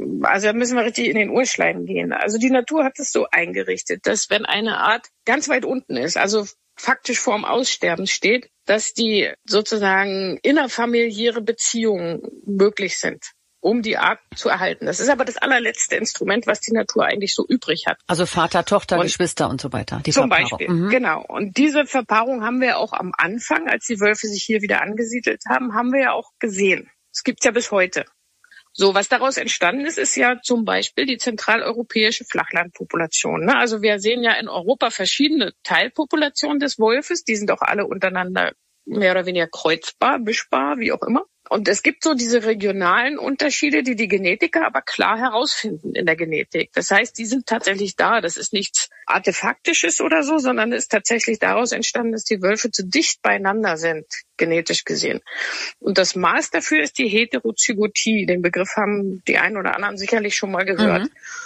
da müssen wir richtig in den Urschleim gehen. Also die Natur hat es so eingerichtet, dass wenn eine Art ganz weit unten ist, also faktisch vorm Aussterben steht, dass die sozusagen innerfamiliäre Beziehungen möglich sind, um die Art zu erhalten. Das ist aber das allerletzte Instrument, was die Natur eigentlich so übrig hat. Also Vater, Tochter, Geschwister und so weiter. Die zum Beispiel, genau. Und diese Verpaarung haben wir auch am Anfang, als die Wölfe sich hier wieder angesiedelt haben, haben wir ja auch gesehen. Es gibt's ja bis heute. So, was daraus entstanden ist, ist ja zum Beispiel die zentraleuropäische Flachlandpopulation. Ne? Also wir sehen ja in Europa verschiedene Teilpopulationen des Wolfes. Die sind auch alle untereinander mehr oder weniger kreuzbar, mischbar, wie auch immer. Und es gibt so diese regionalen Unterschiede, die Genetiker aber klar herausfinden in der Genetik. Das heißt, die sind tatsächlich da. Das ist nichts Artefaktisches oder so, sondern ist tatsächlich daraus entstanden, dass die Wölfe zu dicht beieinander sind, genetisch gesehen. Und das Maß dafür ist die Heterozygotie. Den Begriff haben die einen oder anderen sicherlich schon mal gehört.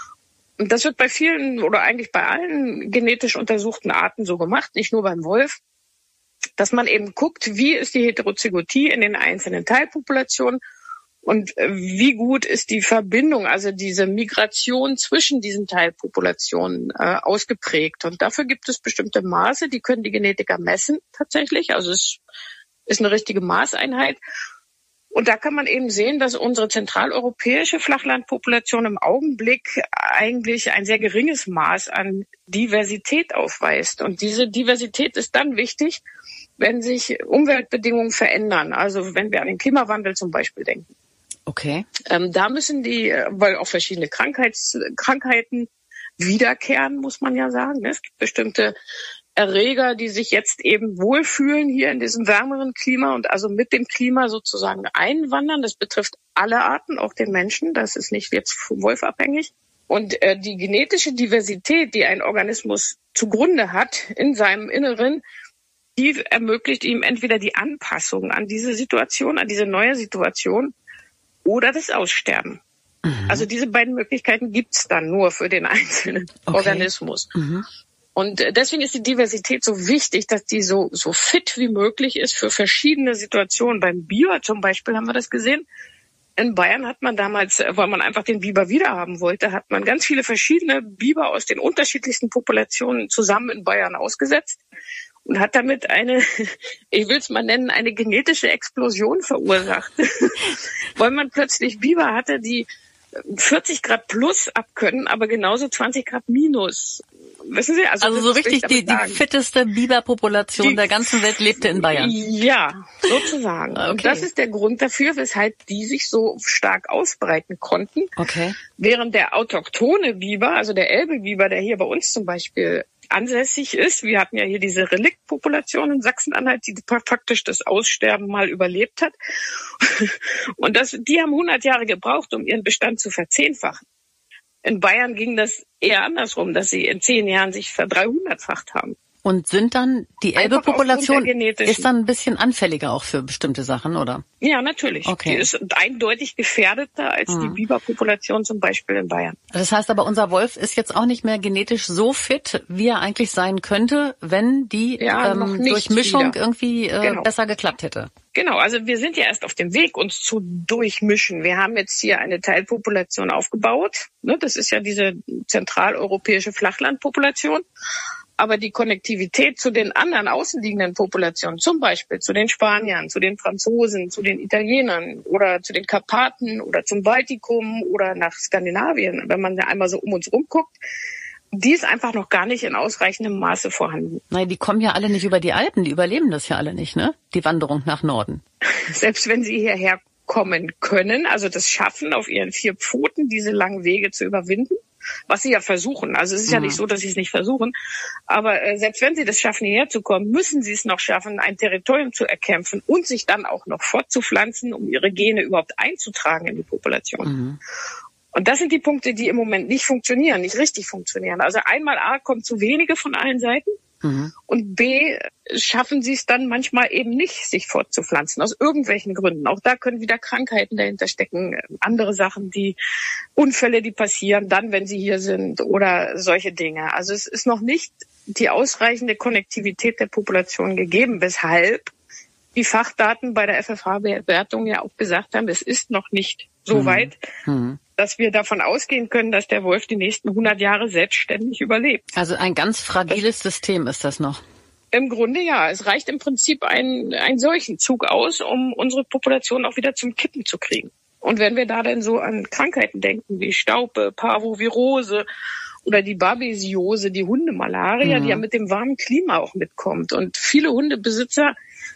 Und das wird bei vielen oder eigentlich bei allen genetisch untersuchten Arten so gemacht, nicht nur beim Wolf, dass man eben guckt, wie ist die Heterozygotie in den einzelnen Teilpopulationen und wie gut ist die Verbindung, also diese Migration zwischen diesen Teilpopulationen ausgeprägt. Und dafür gibt es bestimmte Maße, die können die Genetiker messen tatsächlich. Also es ist eine richtige Maßeinheit. Und da kann man eben sehen, dass unsere zentraleuropäische Flachlandpopulation im Augenblick eigentlich ein sehr geringes Maß an Diversität aufweist. Und diese Diversität ist dann wichtig, wenn sich Umweltbedingungen verändern. Also wenn wir an den Klimawandel zum Beispiel denken. Okay. Da müssen weil auch verschiedene Krankheiten wiederkehren, muss man ja sagen. Es gibt bestimmte Erreger, die sich jetzt eben wohlfühlen hier in diesem wärmeren Klima und also mit dem Klima sozusagen einwandern. Das betrifft alle Arten, auch den Menschen. Das ist nicht jetzt vom Wolf abhängig. Und die genetische Diversität, die ein Organismus zugrunde hat in seinem Inneren, die ermöglicht ihm entweder die Anpassung an diese Situation, an diese neue Situation oder das Aussterben. Also diese beiden Möglichkeiten gibt's dann nur für den einzelnen Organismus. Und deswegen ist die Diversität so wichtig, dass die so fit wie möglich ist für verschiedene Situationen. Beim Biber zum Beispiel haben wir das gesehen. In Bayern hat man damals, weil man einfach den Biber wiederhaben wollte, hat man ganz viele verschiedene Biber aus den unterschiedlichsten Populationen zusammen in Bayern ausgesetzt und hat damit ich will es mal nennen, eine genetische Explosion verursacht. Weil man plötzlich Biber hatte, die 40 Grad plus abkönnen, aber genauso 20 Grad minus. Wissen Sie? Also so richtig die fitteste Biberpopulation der ganzen Welt lebte in Bayern. Ja, sozusagen. Okay. Und das ist der Grund dafür, weshalb die sich so stark ausbreiten konnten. Okay. Während der autochthone Biber, also der Elbe-Biber, der hier bei uns zum Beispiel ansässig ist, wir hatten ja hier diese Reliktpopulation in Sachsen-Anhalt, die faktisch das Aussterben mal überlebt hat. Und die haben 100 Jahre gebraucht, um ihren Bestand zu verzehnfachen. In Bayern ging das eher andersrum, dass sie in 10 Jahren sich verdreihundertfacht haben. Und sind dann die Elbe-Population ist dann ein bisschen anfälliger auch für bestimmte Sachen, oder? Ja, natürlich. Okay. Die ist eindeutig gefährdeter als die Biberpopulation zum Beispiel in Bayern. Das heißt aber, unser Wolf ist jetzt auch nicht mehr genetisch so fit, wie er eigentlich sein könnte, wenn die Durchmischung irgendwie besser geklappt hätte. Genau, also wir sind ja erst auf dem Weg, uns zu durchmischen. Wir haben jetzt hier eine Teilpopulation aufgebaut. Das ist ja diese zentraleuropäische Flachlandpopulation. Aber die Konnektivität zu den anderen außenliegenden Populationen, zum Beispiel zu den Spaniern, zu den Franzosen, zu den Italienern oder zu den Karpaten oder zum Baltikum oder nach Skandinavien, wenn man da einmal so um uns rumguckt, die ist einfach noch gar nicht in ausreichendem Maße vorhanden. Nein, die kommen ja alle nicht über die Alpen, die überleben das ja alle nicht, ne? Die Wanderung nach Norden. Selbst wenn sie hierher kommen können, also das schaffen, auf ihren 4 Pfoten diese langen Wege zu überwinden, was sie ja versuchen. Also es ist ja nicht so, dass sie es nicht versuchen. Aber selbst wenn sie das schaffen, hierher zu kommen, müssen sie es noch schaffen, ein Territorium zu erkämpfen und sich dann auch noch fortzupflanzen, um ihre Gene überhaupt einzutragen in die Population. Und das sind die Punkte, die im Moment nicht funktionieren, nicht richtig funktionieren. Also einmal A, kommt zu wenige von allen Seiten. Und B, schaffen sie es dann manchmal eben nicht, sich fortzupflanzen, aus irgendwelchen Gründen. Auch da können wieder Krankheiten dahinter stecken, andere Sachen, die Unfälle, die passieren dann, wenn sie hier sind oder solche Dinge. Also es ist noch nicht die ausreichende Konnektivität der Population gegeben, weshalb die Fachdaten bei der FFH-Bewertung ja auch gesagt haben, es ist noch nicht so weit, dass wir davon ausgehen können, dass der Wolf die nächsten 100 Jahre selbstständig überlebt. Also ein ganz fragiles System ist das noch. Im Grunde ja. Es reicht im Prinzip ein Seuchenzug aus, um unsere Population auch wieder zum Kippen zu kriegen. Und wenn wir da dann so an Krankheiten denken, wie Staupe, Parvovirose oder die Babesiose, die Hundemalaria, die ja mit dem warmen Klima auch mitkommt. Und viele Hundebesitzer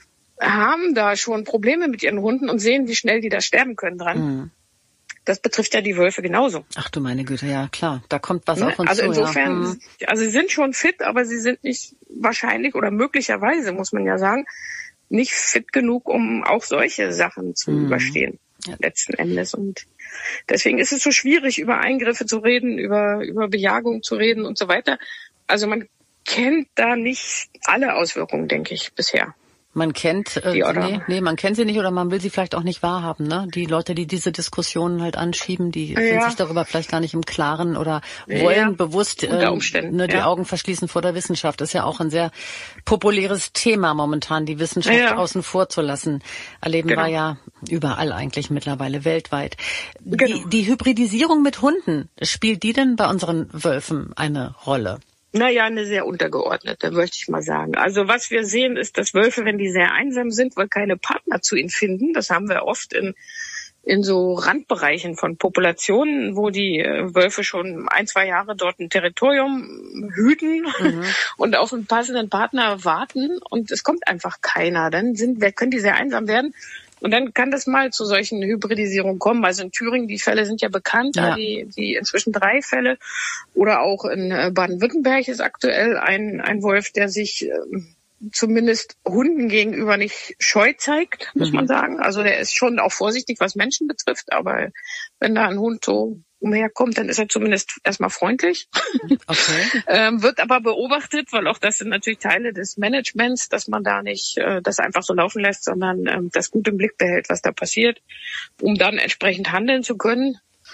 haben da schon Probleme mit ihren Hunden und sehen, wie schnell die da sterben können dran. Das betrifft ja die Wölfe genauso. Ach du meine Güte, ja klar, da kommt was auf uns also zu. Insofern, also sie sind schon fit, aber sie sind nicht wahrscheinlich oder möglicherweise, muss man ja sagen, nicht fit genug, um auch solche Sachen zu überstehen, letzten Endes. Und deswegen ist es so schwierig, über Eingriffe zu reden, über Bejagung zu reden und so weiter. Also man kennt da nicht alle Auswirkungen, denke ich, bisher. Man kennt man kennt sie nicht oder man will sie vielleicht auch nicht wahrhaben, ne? Die Leute, die diese Diskussionen halt anschieben, die sind sich darüber vielleicht gar nicht im Klaren oder wollen bewusst die Augen verschließen vor der Wissenschaft. Das ist ja auch ein sehr populäres Thema momentan, die Wissenschaft außen vor zu lassen. Erleben wir ja überall eigentlich mittlerweile weltweit. Die Hybridisierung mit Hunden, spielt die denn bei unseren Wölfen eine Rolle? Naja, eine sehr untergeordnete, möchte ich mal sagen. Also was wir sehen, ist, dass Wölfe, wenn die sehr einsam sind, weil keine Partner zu ihnen finden, das haben wir oft in so Randbereichen von Populationen, wo die Wölfe schon 1-2 Jahre dort ein Territorium hüten und auf einen passenden Partner warten und es kommt einfach keiner. Dann können die sehr einsam werden. Und dann kann das mal zu solchen Hybridisierungen kommen. Also in Thüringen, die Fälle sind ja bekannt, die inzwischen 3 Fälle. Oder auch in Baden-Württemberg ist aktuell ein Wolf, der sich zumindest Hunden gegenüber nicht scheu zeigt, muss man sagen. Also der ist schon auch vorsichtig, was Menschen betrifft. Aber wenn da ein Hund so umherkommt, dann ist er zumindest erstmal freundlich. Okay. Wird aber beobachtet, weil auch das sind natürlich Teile des Managements, dass man da nicht das einfach so laufen lässt, sondern das gut im Blick behält, was da passiert, um dann entsprechend handeln zu können.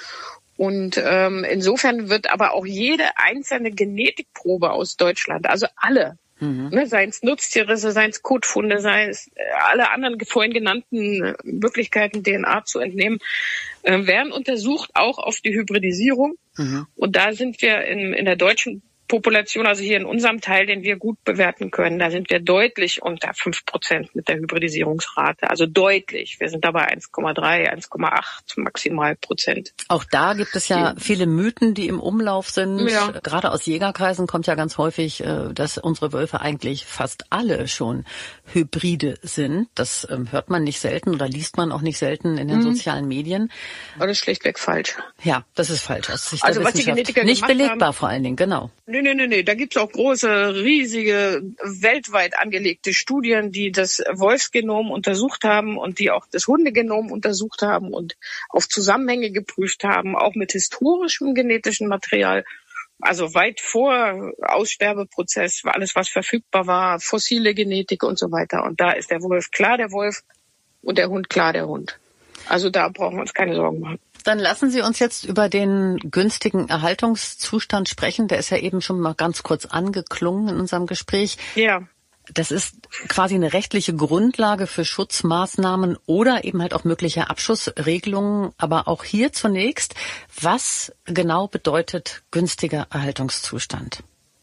Und insofern wird aber auch jede einzelne Genetikprobe aus Deutschland, also alle, seien es Nutztierrisse, seien es Kotfunde, seien es alle anderen vorhin genannten Möglichkeiten, DNA zu entnehmen, werden untersucht, auch auf die Hybridisierung. Und da sind wir in der deutschen Population, also hier in unserem Teil, den wir gut bewerten können, da sind wir deutlich unter 5% mit der Hybridisierungsrate. Also deutlich. Wir sind dabei 1,3, 1,8 maximal Prozent. Auch da gibt es ja viele Mythen, die im Umlauf sind. Ja. Gerade aus Jägerkreisen kommt ja ganz häufig, dass unsere Wölfe eigentlich fast alle schon Hybride sind. Das hört man nicht selten oder liest man auch nicht selten in den sozialen Medien. Aber das ist schlichtweg falsch. Ja, das ist falsch aus Sicht also der Wissenschaft. Was die Genetiker nicht belegbar vor allen Dingen, genau. Nee. Da gibt's auch große, riesige, weltweit angelegte Studien, die das Wolfsgenom untersucht haben und die auch das Hundegenom untersucht haben und auf Zusammenhänge geprüft haben, auch mit historischem genetischen Material. Also weit vor Aussterbeprozess war alles, was verfügbar war, fossile Genetik und so weiter. Und da ist der Wolf klar der Wolf und der Hund klar der Hund. Also da brauchen wir uns keine Sorgen machen. Dann lassen Sie uns jetzt über den günstigen Erhaltungszustand sprechen. Der ist ja eben schon mal ganz kurz angeklungen in unserem Gespräch. Ja. Das ist quasi eine rechtliche Grundlage für Schutzmaßnahmen oder eben halt auch mögliche Abschussregelungen. Aber auch hier zunächst, was genau bedeutet günstiger Erhaltungszustand?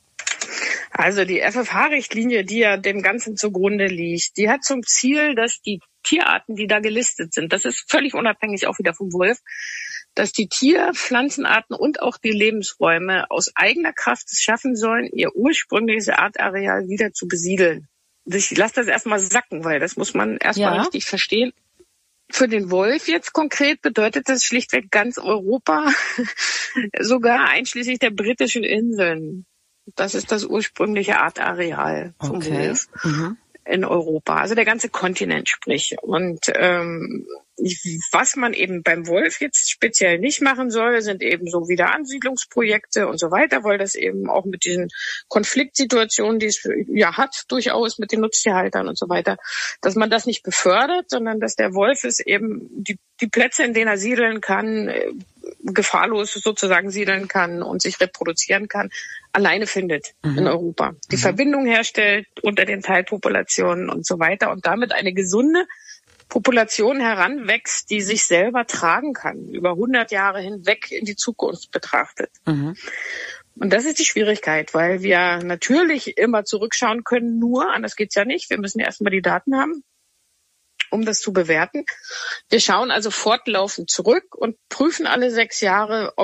Also die FFH-Richtlinie, die ja dem Ganzen zugrunde liegt, die hat zum Ziel, dass die Tierarten, die da gelistet sind, das ist völlig unabhängig auch wieder vom Wolf, dass die Tier-, Pflanzenarten und auch die Lebensräume aus eigener Kraft es schaffen sollen, ihr ursprüngliches Artareal wieder zu besiedeln. Ich lasse das erstmal sacken, weil das muss man erstmal richtig verstehen. Für den Wolf jetzt konkret bedeutet das schlichtweg ganz Europa, sogar einschließlich der britischen Inseln. Das ist das ursprüngliche Artareal vom Wolf in Europa, also der ganze Kontinent sprich. Und was man eben beim Wolf jetzt speziell nicht machen soll, sind eben so Wiederansiedlungsprojekte und so weiter, weil das eben auch mit diesen Konfliktsituationen, die es ja hat, durchaus mit den Nutztierhaltern und so weiter, dass man das nicht befördert, sondern dass der Wolf es eben die Plätze, in denen er siedeln kann, gefahrlos sozusagen siedeln kann und sich reproduzieren kann, alleine findet in Europa. Die Verbindung herstellt unter den Teilpopulationen und so weiter und damit eine gesunde Population heranwächst, die sich selber tragen kann, über 100 Jahre hinweg in die Zukunft betrachtet. Und das ist die Schwierigkeit, weil wir natürlich immer zurückschauen können, nur, anders geht's ja nicht. Wir müssen ja erstmal die Daten haben, um das zu bewerten. Wir schauen also fortlaufend zurück und prüfen alle 6 Jahre,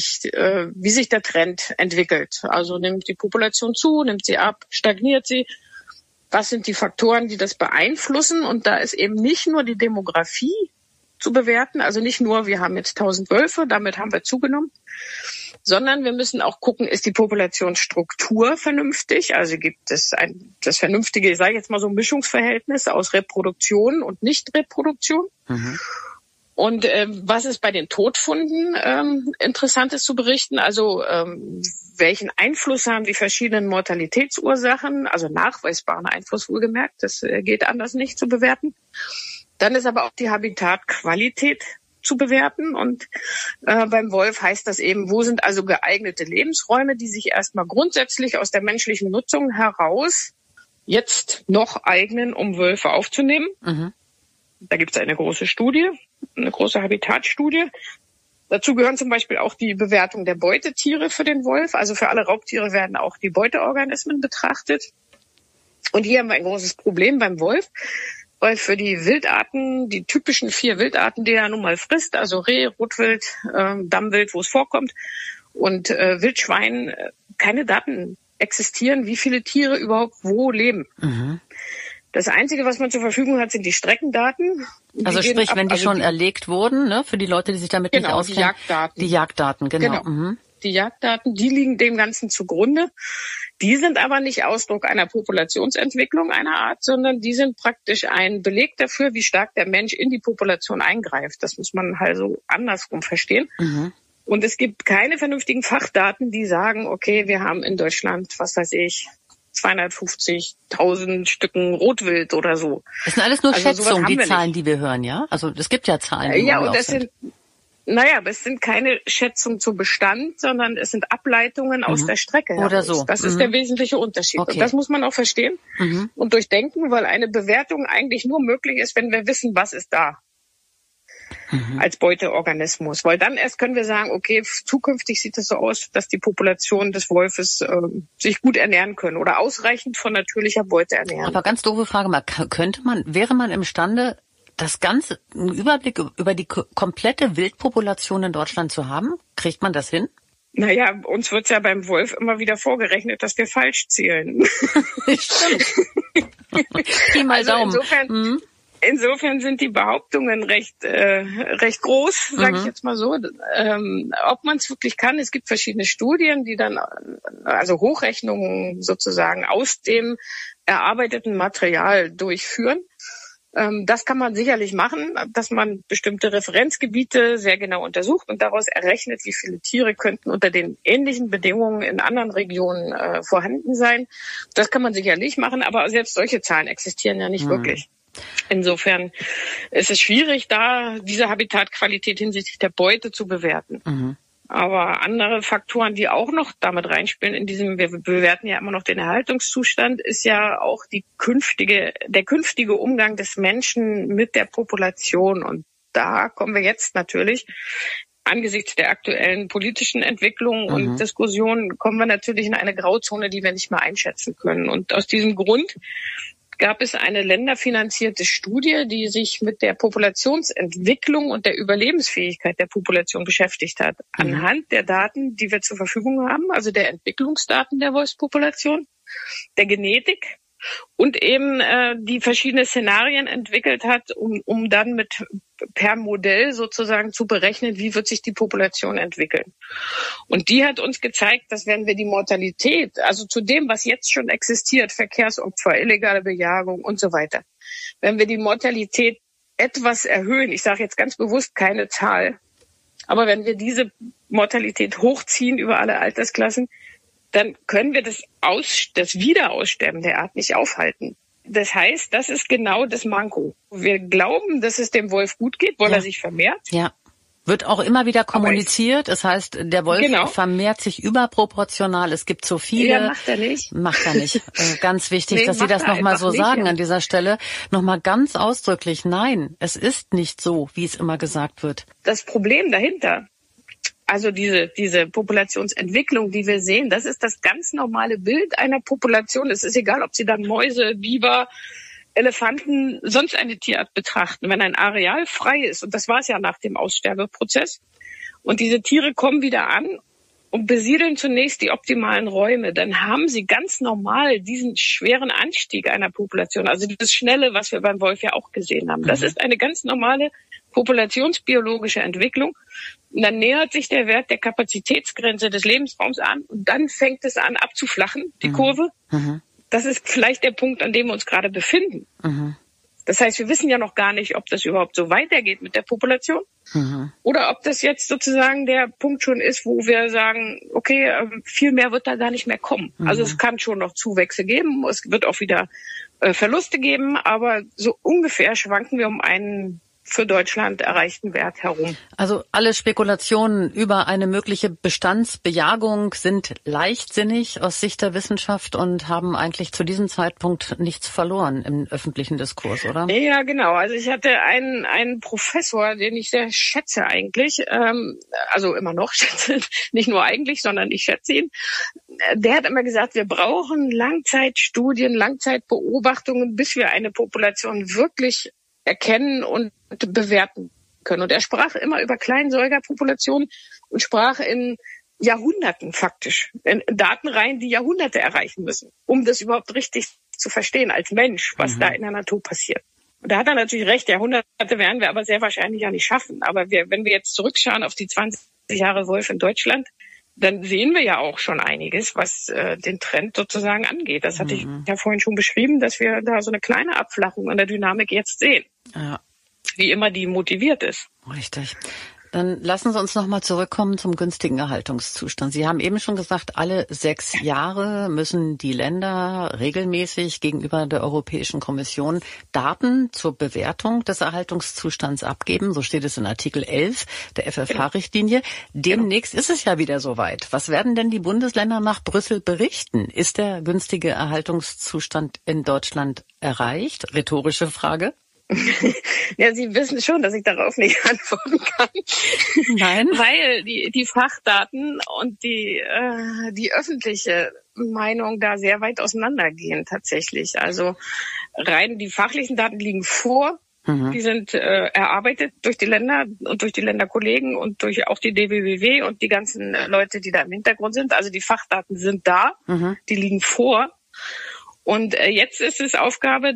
wie sich der Trend entwickelt. Also nimmt die Population zu, nimmt sie ab, stagniert sie. Was sind die Faktoren, die das beeinflussen? Und da ist eben nicht nur die Demografie zu bewerten, also nicht nur, wir haben jetzt 1000 Wölfe, damit haben wir zugenommen, sondern wir müssen auch gucken, ist die Populationsstruktur vernünftig? Also gibt es das vernünftige, ich sage jetzt mal so Mischungsverhältnis aus Reproduktion und Nichtreproduktion? Und was ist bei den Todfunden Interessantes zu berichten? Also welchen Einfluss haben die verschiedenen Mortalitätsursachen, also nachweisbaren Einfluss wohlgemerkt, das geht anders nicht zu bewerten. Dann ist aber auch die Habitatqualität zu bewerten und beim Wolf heißt das eben, wo sind also geeignete Lebensräume, die sich erstmal grundsätzlich aus der menschlichen Nutzung heraus jetzt noch eignen, um Wölfe aufzunehmen. Da gibt es eine große Studie, eine große Habitatstudie. Dazu gehören zum Beispiel auch die Bewertung der Beutetiere für den Wolf. Also für alle Raubtiere werden auch die Beuteorganismen betrachtet. Und hier haben wir ein großes Problem beim Wolf, weil für die Wildarten, die typischen 4 Wildarten, die er nun mal frisst, also Reh, Rotwild, Dammwild, wo es vorkommt, und Wildschwein, keine Daten existieren, wie viele Tiere überhaupt wo leben. Das Einzige, was man zur Verfügung hat, sind die Streckendaten. Also sprich, wenn die schon erlegt wurden, ne, für die Leute, die sich damit nicht auskennen. Die Jagddaten. Die Jagddaten, genau. Die Jagddaten, die liegen dem Ganzen zugrunde. Die sind aber nicht Ausdruck einer Populationsentwicklung einer Art, sondern die sind praktisch ein Beleg dafür, wie stark der Mensch in die Population eingreift. Das muss man also andersrum verstehen. Und es gibt keine vernünftigen Fachdaten, die sagen, okay, wir haben in Deutschland, was weiß ich, 250.000 Stücken Rotwild oder so. Das sind alles nur Schätzungen, die Zahlen, die wir hören, ja? Also es gibt ja Zahlen, die ja, und das sind. Aber es sind keine Schätzungen zum Bestand, sondern es sind Ableitungen aus der Strecke heraus. Oder so. Das ist der wesentliche Unterschied. Okay. Und das muss man auch verstehen und durchdenken, weil eine Bewertung eigentlich nur möglich ist, wenn wir wissen, was ist da als Beuteorganismus. Weil dann erst können wir sagen, okay, zukünftig sieht es so aus, dass die Population des Wolfes sich gut ernähren können oder ausreichend von natürlicher Beute ernähren. Aber ganz doofe Frage mal, wäre man imstande, das Ganze, einen Überblick über die komplette Wildpopulation in Deutschland zu haben? Kriegt man das hin? Naja, uns wird's ja beim Wolf immer wieder vorgerechnet, dass wir falsch zählen. Stimmt. Pi mal Daumen. Insofern sind die Behauptungen recht groß, sage ich jetzt mal so. Ob man es wirklich kann, es gibt verschiedene Studien, die dann, also Hochrechnungen sozusagen aus dem erarbeiteten Material durchführen. Das kann man sicherlich machen, dass man bestimmte Referenzgebiete sehr genau untersucht und daraus errechnet, wie viele Tiere könnten unter den ähnlichen Bedingungen in anderen Regionen vorhanden sein. Das kann man sicherlich machen, aber selbst solche Zahlen existieren ja nicht wirklich. Insofern ist es schwierig, da diese Habitatqualität hinsichtlich der Beute zu bewerten. Aber andere Faktoren, die auch noch damit reinspielen, wir bewerten ja immer noch den Erhaltungszustand, ist ja auch der künftige Umgang des Menschen mit der Population. Und da kommen wir jetzt natürlich, angesichts der aktuellen politischen Entwicklungen und Diskussionen, kommen wir natürlich in eine Grauzone, die wir nicht mehr einschätzen können. Und aus diesem Grund gab es eine länderfinanzierte Studie, die sich mit der Populationsentwicklung und der Überlebensfähigkeit der Population beschäftigt hat. Anhand der Daten, die wir zur Verfügung haben, also der Entwicklungsdaten der Wolfspopulation, der Genetik und eben die verschiedenen Szenarien entwickelt hat, um dann per Modell sozusagen zu berechnen, wie wird sich die Population entwickeln. Und die hat uns gezeigt, dass wenn wir die Mortalität, also zu dem, was jetzt schon existiert, Verkehrsopfer, illegale Bejagung und so weiter, wenn wir die Mortalität etwas erhöhen, ich sage jetzt ganz bewusst keine Zahl, aber wenn wir diese Mortalität hochziehen über alle Altersklassen, dann können wir das Wiederaussterben der Art nicht aufhalten. Das heißt, das ist genau das Manko. Wir glauben, dass es dem Wolf gut geht, weil er sich vermehrt. Ja. Wird auch immer wieder kommuniziert. Das heißt, der Wolf vermehrt sich überproportional. Es gibt so viele. Ja, macht er nicht. Macht er nicht. Ganz wichtig, dass Sie das nochmal so sagen an dieser Stelle. Nochmal ganz ausdrücklich. Nein, es ist nicht so, wie es immer gesagt wird. Das Problem dahinter, also diese Populationsentwicklung, die wir sehen, das ist das ganz normale Bild einer Population. Es ist egal, ob Sie dann Mäuse, Biber, Elefanten, sonst eine Tierart betrachten. Wenn ein Areal frei ist, und das war es ja nach dem Aussterbeprozess, und diese Tiere kommen wieder an und besiedeln zunächst die optimalen Räume, dann haben sie ganz normal diesen schweren Anstieg einer Population, also das Schnelle, was wir beim Wolf ja auch gesehen haben. Das ist eine ganz normale populationsbiologische Entwicklung. Und dann nähert sich der Wert der Kapazitätsgrenze des Lebensraums an und dann fängt es an abzuflachen, die Kurve. Das ist vielleicht der Punkt, an dem wir uns gerade befinden. Das heißt, wir wissen ja noch gar nicht, ob das überhaupt so weitergeht mit der Population oder ob das jetzt sozusagen der Punkt schon ist, wo wir sagen, okay, viel mehr wird da gar nicht mehr kommen. Also es kann schon noch Zuwächse geben, es wird auch wieder Verluste geben, aber so ungefähr schwanken wir um einen für Deutschland erreichten Wert herum. Also alle Spekulationen über eine mögliche Bestandsbejagung sind leichtsinnig aus Sicht der Wissenschaft und haben eigentlich zu diesem Zeitpunkt nichts verloren im öffentlichen Diskurs, oder? Ja, genau. Also ich hatte einen Professor, den ich sehr schätze eigentlich, also immer noch schätze, nicht nur eigentlich, sondern ich schätze ihn. Der hat immer gesagt, wir brauchen Langzeitstudien, Langzeitbeobachtungen, bis wir eine Population wirklich erkennen und bewerten können. Und er sprach immer über Kleinsäugerpopulationen und sprach in Jahrhunderten faktisch, in Datenreihen, die Jahrhunderte erreichen müssen, um das überhaupt richtig zu verstehen als Mensch, was da in der Natur passiert. Und da hat er natürlich recht, Jahrhunderte werden wir aber sehr wahrscheinlich ja nicht schaffen. Aber wenn wir jetzt zurückschauen auf die 20 Jahre Wolf in Deutschland, dann sehen wir ja auch schon einiges, was den Trend sozusagen angeht. Das hatte ich ja vorhin schon beschrieben, dass wir da so eine kleine Abflachung an der Dynamik jetzt sehen. Ja. Wie immer die motiviert ist. Richtig. Dann lassen Sie uns noch mal zurückkommen zum günstigen Erhaltungszustand. Sie haben eben schon gesagt, alle 6 Jahre müssen die Länder regelmäßig gegenüber der Europäischen Kommission Daten zur Bewertung des Erhaltungszustands abgeben. So steht es in Artikel 11 der FFH-Richtlinie. Demnächst ist es ja wieder soweit. Was werden denn die Bundesländer nach Brüssel berichten? Ist der günstige Erhaltungszustand in Deutschland erreicht? Rhetorische Frage. Ja, Sie wissen schon, dass ich darauf nicht antworten kann. Nein. Weil die Fachdaten und die öffentliche Meinung da sehr weit auseinandergehen tatsächlich. Also rein die fachlichen Daten liegen vor. Die sind erarbeitet durch die Länder und durch die Länderkollegen und durch auch die DBWW und die ganzen Leute, die da im Hintergrund sind. Also die Fachdaten sind da, die liegen vor. Und jetzt ist es Aufgabe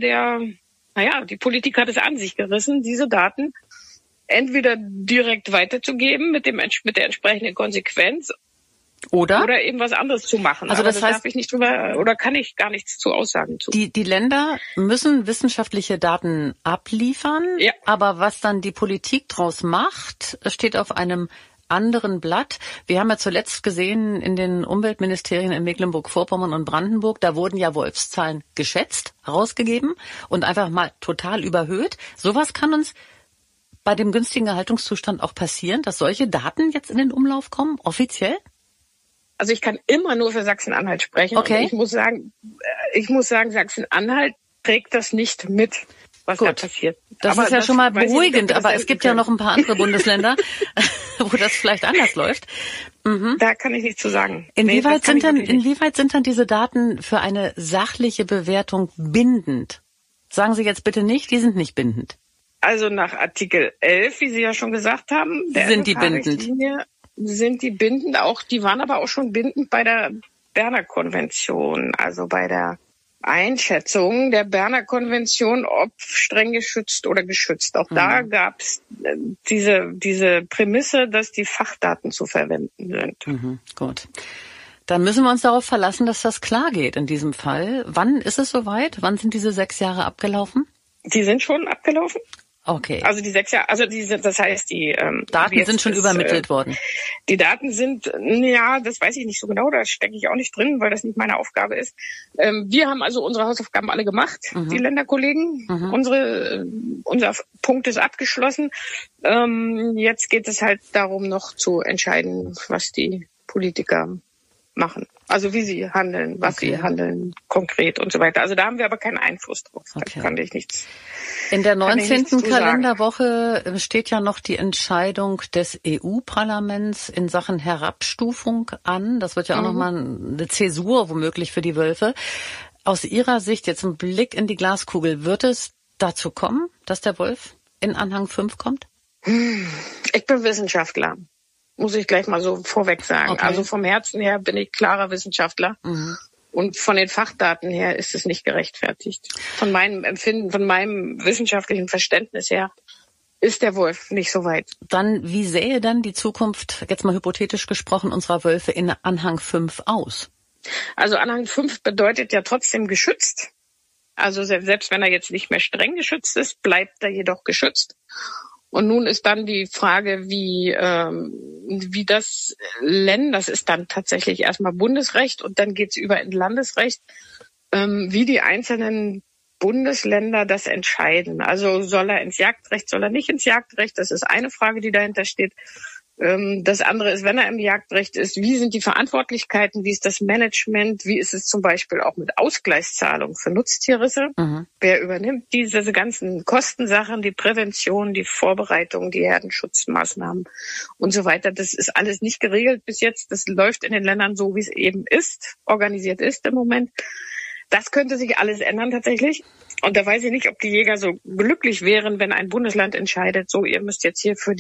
die Politik hat es an sich gerissen, diese Daten entweder direkt weiterzugeben mit der entsprechenden Konsequenz Oder eben was anderes zu machen. Also aber das heißt, darf ich nicht drüber oder kann ich gar nichts zu aussagen zu. Die Länder müssen wissenschaftliche Daten abliefern, ja. Aber was dann die Politik draus macht, steht auf einem anderen Blatt. Wir haben ja zuletzt gesehen in den Umweltministerien in Mecklenburg-Vorpommern und Brandenburg, da wurden ja Wolfszahlen geschätzt, herausgegeben und einfach mal total überhöht. Sowas kann uns bei dem günstigen Erhaltungszustand auch passieren, dass solche Daten jetzt in den Umlauf kommen, offiziell? Also ich kann immer nur für Sachsen-Anhalt sprechen. Okay. Und ich muss sagen, Sachsen-Anhalt trägt das nicht mit, was da passiert. Das ist ja schon mal beruhigend, aber es gibt ja noch ein paar andere Bundesländer, wo das vielleicht anders läuft. Mhm. Da kann ich nichts zu sagen. Inwieweit sind dann diese Daten für eine sachliche Bewertung bindend? Sagen Sie jetzt bitte nicht, die sind nicht bindend. Also nach Artikel 11, wie Sie ja schon gesagt haben, sind die bindend. Sind die bindend auch, die waren aber auch schon bindend bei der Berner Konvention, also bei der Einschätzung der Berner Konvention, ob streng geschützt oder geschützt. Auch da gab es diese Prämisse, dass die Fachdaten zu verwenden sind. Mhm, gut. Dann müssen wir uns darauf verlassen, dass das klar geht in diesem Fall. Wann ist es soweit? Wann sind diese 6 Jahre abgelaufen? Die sind schon abgelaufen. Okay. Also die 6 Jahre, das heißt, die Daten sind schon übermittelt worden. Die Daten sind, das weiß ich nicht so genau, da stecke ich auch nicht drin, weil das nicht meine Aufgabe ist. Wir haben also unsere Hausaufgaben alle gemacht, die Länderkollegen. Unser Punkt ist abgeschlossen. Jetzt geht es halt darum, noch zu entscheiden, was die Politiker machen. Also wie sie handeln, was sie handeln konkret und so weiter. Also da haben wir aber keinen Einfluss drauf. Da kann ich nichts. In der 19. Kalenderwoche steht ja noch die Entscheidung des EU-Parlaments in Sachen Herabstufung an. Das wird ja auch nochmal eine Zäsur womöglich für die Wölfe. Aus Ihrer Sicht jetzt ein Blick in die Glaskugel. Wird es dazu kommen, dass der Wolf in Anhang 5 kommt? Ich bin Wissenschaftler. Muss ich gleich mal so vorweg sagen. Okay. Also vom Herzen her bin ich klarer Wissenschaftler. Und von den Fachdaten her ist es nicht gerechtfertigt. Von meinem Empfinden, von meinem wissenschaftlichen Verständnis her ist der Wolf nicht so weit. Dann, wie sähe dann die Zukunft, jetzt mal hypothetisch gesprochen, unserer Wölfe in Anhang 5 aus? Also Anhang 5 bedeutet ja trotzdem geschützt. Also selbst wenn er jetzt nicht mehr streng geschützt ist, bleibt er jedoch geschützt. Und nun ist dann die Frage, wie das ist dann tatsächlich erstmal Bundesrecht und dann geht's über in Landesrecht, wie die einzelnen Bundesländer das entscheiden. Also soll er ins Jagdrecht, soll er nicht ins Jagdrecht? Das ist eine Frage, die dahinter steht. Das andere ist, wenn er im Jagdrecht ist, wie sind die Verantwortlichkeiten, wie ist das Management, wie ist es zum Beispiel auch mit Ausgleichszahlung für Nutztierrisse? Wer übernimmt diese ganzen Kostensachen, die Prävention, die Vorbereitung, die Herdenschutzmaßnahmen und so weiter? Das ist alles nicht geregelt bis jetzt. Das läuft in den Ländern so, wie es eben ist, organisiert ist im Moment. Das könnte sich alles ändern tatsächlich. Und da weiß ich nicht, ob die Jäger so glücklich wären, wenn ein Bundesland entscheidet, so, ihr müsst jetzt hier für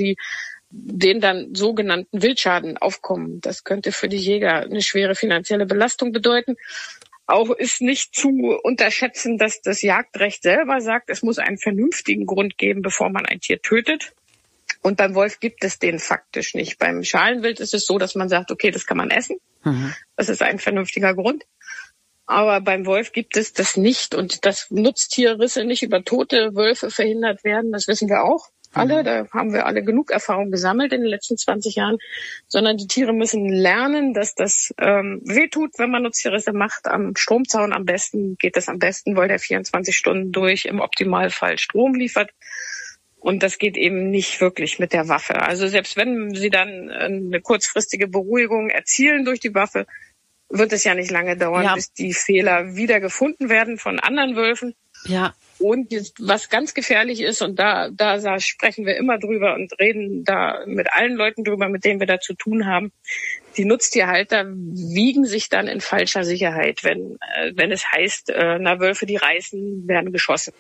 den dann sogenannten Wildschaden aufkommen. Das könnte für die Jäger eine schwere finanzielle Belastung bedeuten. Auch ist nicht zu unterschätzen, dass das Jagdrecht selber sagt, es muss einen vernünftigen Grund geben, bevor man ein Tier tötet. Und beim Wolf gibt es den faktisch nicht. Beim Schalenwild ist es so, dass man sagt, okay, das kann man essen. Das ist ein vernünftiger Grund. Aber beim Wolf gibt es das nicht. Und dass Nutztierrisse nicht über tote Wölfe verhindert werden, das wissen wir auch. Alle, da haben wir alle genug Erfahrung gesammelt in den letzten 20 Jahren, sondern die Tiere müssen lernen, dass das wehtut, wenn man Nutztierrisse macht. Am Stromzaun geht das am besten, weil der 24 Stunden durch im Optimalfall Strom liefert. Und das geht eben nicht wirklich mit der Waffe. Also selbst wenn sie dann eine kurzfristige Beruhigung erzielen durch die Waffe, wird es ja nicht lange dauern, bis die Fehler wieder gefunden werden von anderen Wölfen. Ja. Und was ganz gefährlich ist, und da sprechen wir immer drüber und reden da mit allen Leuten drüber, mit denen wir da zu tun haben, die Nutztierhalter wiegen sich dann in falscher Sicherheit, wenn es heißt, Wölfe, die reißen, werden geschossen.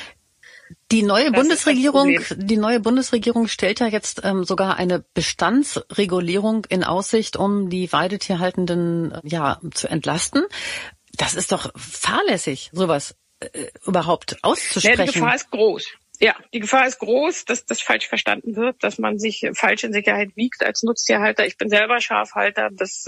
Die neue Bundesregierung stellt ja jetzt sogar eine Bestandsregulierung in Aussicht, um die Weidetierhaltenden zu entlasten. Das ist doch fahrlässig, sowas überhaupt auszusprechen. Ja, die Gefahr ist groß. Ja, die Gefahr ist groß, dass das falsch verstanden wird, dass man sich falsch in Sicherheit wiegt als Nutztierhalter. Ich bin selber Schafhalter, das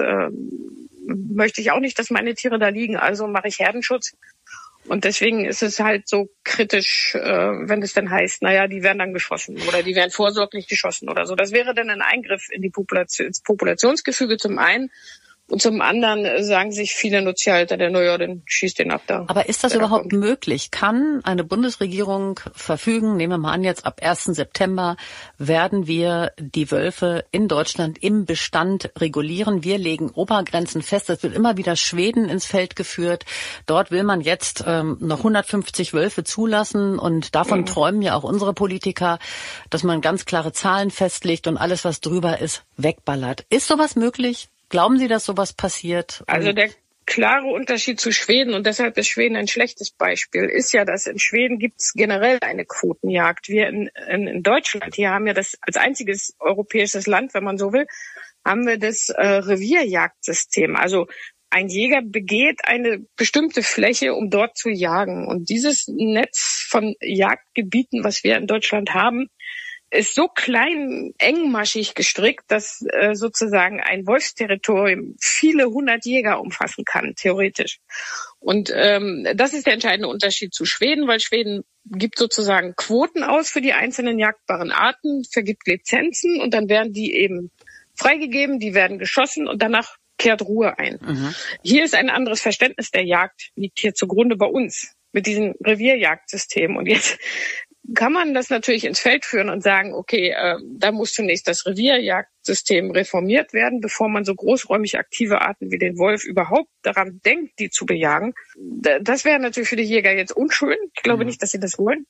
möchte ich auch nicht, dass meine Tiere da liegen, also mache ich Herdenschutz. Und deswegen ist es halt so kritisch, wenn es dann heißt, naja, die werden dann geschossen oder die werden vorsorglich geschossen oder so. Das wäre dann ein Eingriff in die ins Populationsgefüge zum einen. Und zum anderen sagen sich viele Nutztierhalter, dann schießt den ab da. Aber ist das überhaupt möglich? Kann eine Bundesregierung verfügen, nehmen wir mal an, jetzt ab 1. September werden wir die Wölfe in Deutschland im Bestand regulieren. Wir legen Obergrenzen fest. Es wird immer wieder Schweden ins Feld geführt. Dort will man jetzt noch 150 Wölfe zulassen. Und davon träumen ja auch unsere Politiker, dass man ganz klare Zahlen festlegt und alles, was drüber ist, wegballert. Ist sowas möglich? Glauben Sie, dass sowas passiert? Also der klare Unterschied zu Schweden, und deshalb ist Schweden ein schlechtes Beispiel, ist ja, dass in Schweden gibt es generell eine Quotenjagd. Wir in Deutschland, hier haben ja das als einziges europäisches Land, wenn man so will, haben wir das Revierjagdsystem. Also ein Jäger begeht eine bestimmte Fläche, um dort zu jagen. Und dieses Netz von Jagdgebieten, was wir in Deutschland haben, ist so klein, engmaschig gestrickt, dass sozusagen ein Wolfsterritorium viele 100 Jäger umfassen kann, theoretisch. Und das ist der entscheidende Unterschied zu Schweden, weil Schweden gibt sozusagen Quoten aus für die einzelnen jagdbaren Arten, vergibt Lizenzen und dann werden die eben freigegeben, die werden geschossen und danach kehrt Ruhe ein. Mhm. Hier ist ein anderes Verständnis der Jagd, liegt hier zugrunde bei uns mit diesem Revierjagdsystem. Und jetzt kann man das natürlich ins Feld führen und sagen, okay, da muss zunächst das Revierjagdsystem reformiert werden, bevor man so großräumig aktive Arten wie den Wolf überhaupt daran denkt, die zu bejagen. Das wäre natürlich für die Jäger jetzt unschön. Ich glaube nicht, dass sie das wollen.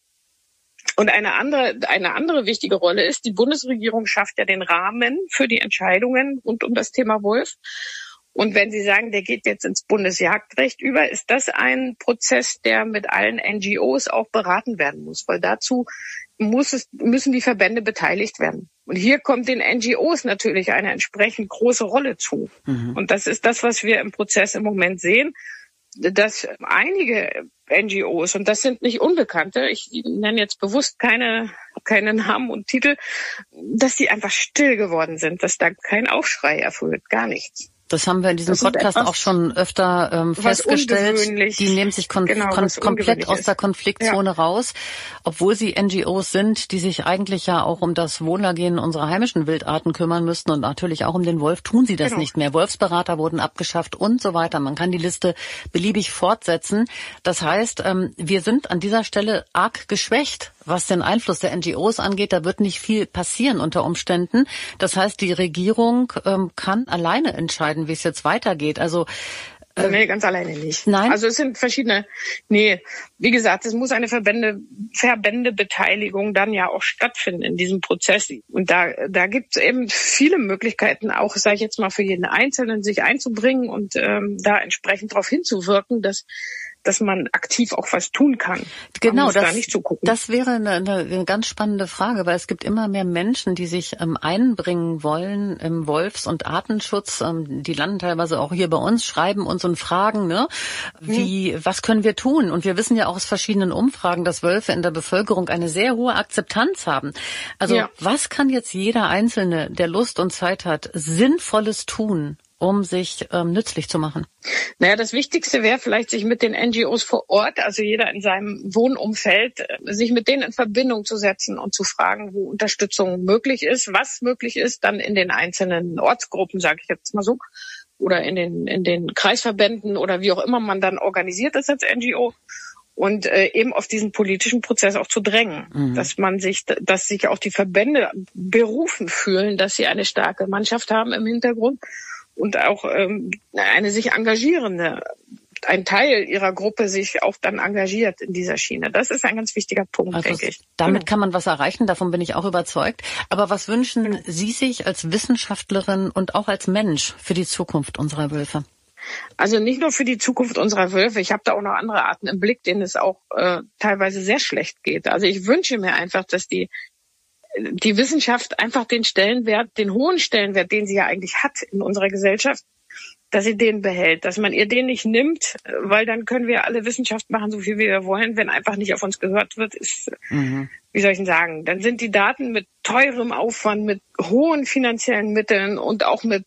Und eine andere wichtige Rolle ist, die Bundesregierung schafft ja den Rahmen für die Entscheidungen rund um das Thema Wolf. Und wenn Sie sagen, der geht jetzt ins Bundesjagdrecht über, ist das ein Prozess, der mit allen NGOs auch beraten werden muss, weil dazu müssen die Verbände beteiligt werden. Und hier kommt den NGOs natürlich eine entsprechend große Rolle zu. Mhm. Und das ist das, was wir im Prozess im Moment sehen, dass einige NGOs, und das sind nicht Unbekannte, ich nenne jetzt bewusst keine Namen und Titel, dass die einfach still geworden sind, dass da kein Aufschrei erfolgt, gar nichts. Das haben wir in diesem Podcast auch schon öfter festgestellt. Die nehmen sich komplett aus der Konfliktzone raus, obwohl sie NGOs sind, die sich eigentlich ja auch um das Wohlergehen unserer heimischen Wildarten kümmern müssten und natürlich auch um den Wolf, tun sie das nicht mehr. Wolfsberater wurden abgeschafft und so weiter. Man kann die Liste beliebig fortsetzen. Das heißt, wir sind an dieser Stelle arg geschwächt, was den Einfluss der NGOs angeht. Da wird nicht viel passieren unter Umständen. Das heißt, die Regierung kann alleine entscheiden, wie es jetzt weitergeht. Also nee, ganz alleine nicht. Nein? Also es sind verschiedene. Nee, wie gesagt, es muss eine Verbändebeteiligung dann ja auch stattfinden in diesem Prozess. Und da gibt es eben viele Möglichkeiten, auch, sage ich jetzt mal, für jeden Einzelnen sich einzubringen und da entsprechend darauf hinzuwirken, dass man aktiv auch was tun kann. Genau, da nicht zugucken. Das wäre eine ganz spannende Frage, weil es gibt immer mehr Menschen, die sich einbringen wollen im Wolfs- und Artenschutz. Die landen teilweise auch hier bei uns, schreiben uns und fragen, was können wir tun? Und wir wissen ja auch aus verschiedenen Umfragen, dass Wölfe in der Bevölkerung eine sehr hohe Akzeptanz haben. Also was kann jetzt jeder Einzelne, der Lust und Zeit hat, Sinnvolles tun, um sich nützlich zu machen? Naja, das Wichtigste wäre vielleicht, sich mit den NGOs vor Ort, also jeder in seinem Wohnumfeld, sich mit denen in Verbindung zu setzen und zu fragen, wo Unterstützung möglich ist, was möglich ist, dann in den einzelnen Ortsgruppen, sage ich jetzt mal so, oder in den Kreisverbänden oder wie auch immer man dann organisiert ist als NGO. Und eben auf diesen politischen Prozess auch zu drängen, dass sich auch die Verbände berufen fühlen, dass sie eine starke Mannschaft haben im Hintergrund und auch eine sich engagierende, ein Teil ihrer Gruppe sich auch dann engagiert in dieser Schiene. Das ist ein ganz wichtiger Punkt, also denke ich. Damit kann man was erreichen, davon bin ich auch überzeugt. Aber was wünschen Sie sich als Wissenschaftlerin und auch als Mensch für die Zukunft unserer Wölfe? Also nicht nur für die Zukunft unserer Wölfe. Ich habe da auch noch andere Arten im Blick, denen es auch teilweise sehr schlecht geht. Also ich wünsche mir einfach, dass die Wissenschaft einfach den hohen Stellenwert, den sie ja eigentlich hat in unserer Gesellschaft, dass sie den behält, dass man ihr den nicht nimmt, weil dann können wir alle Wissenschaft machen, so viel wir wollen. Wenn einfach nicht auf uns gehört wird, ist, wie soll ich denn sagen, dann sind die Daten mit teurem Aufwand, mit hohen finanziellen Mitteln und auch mit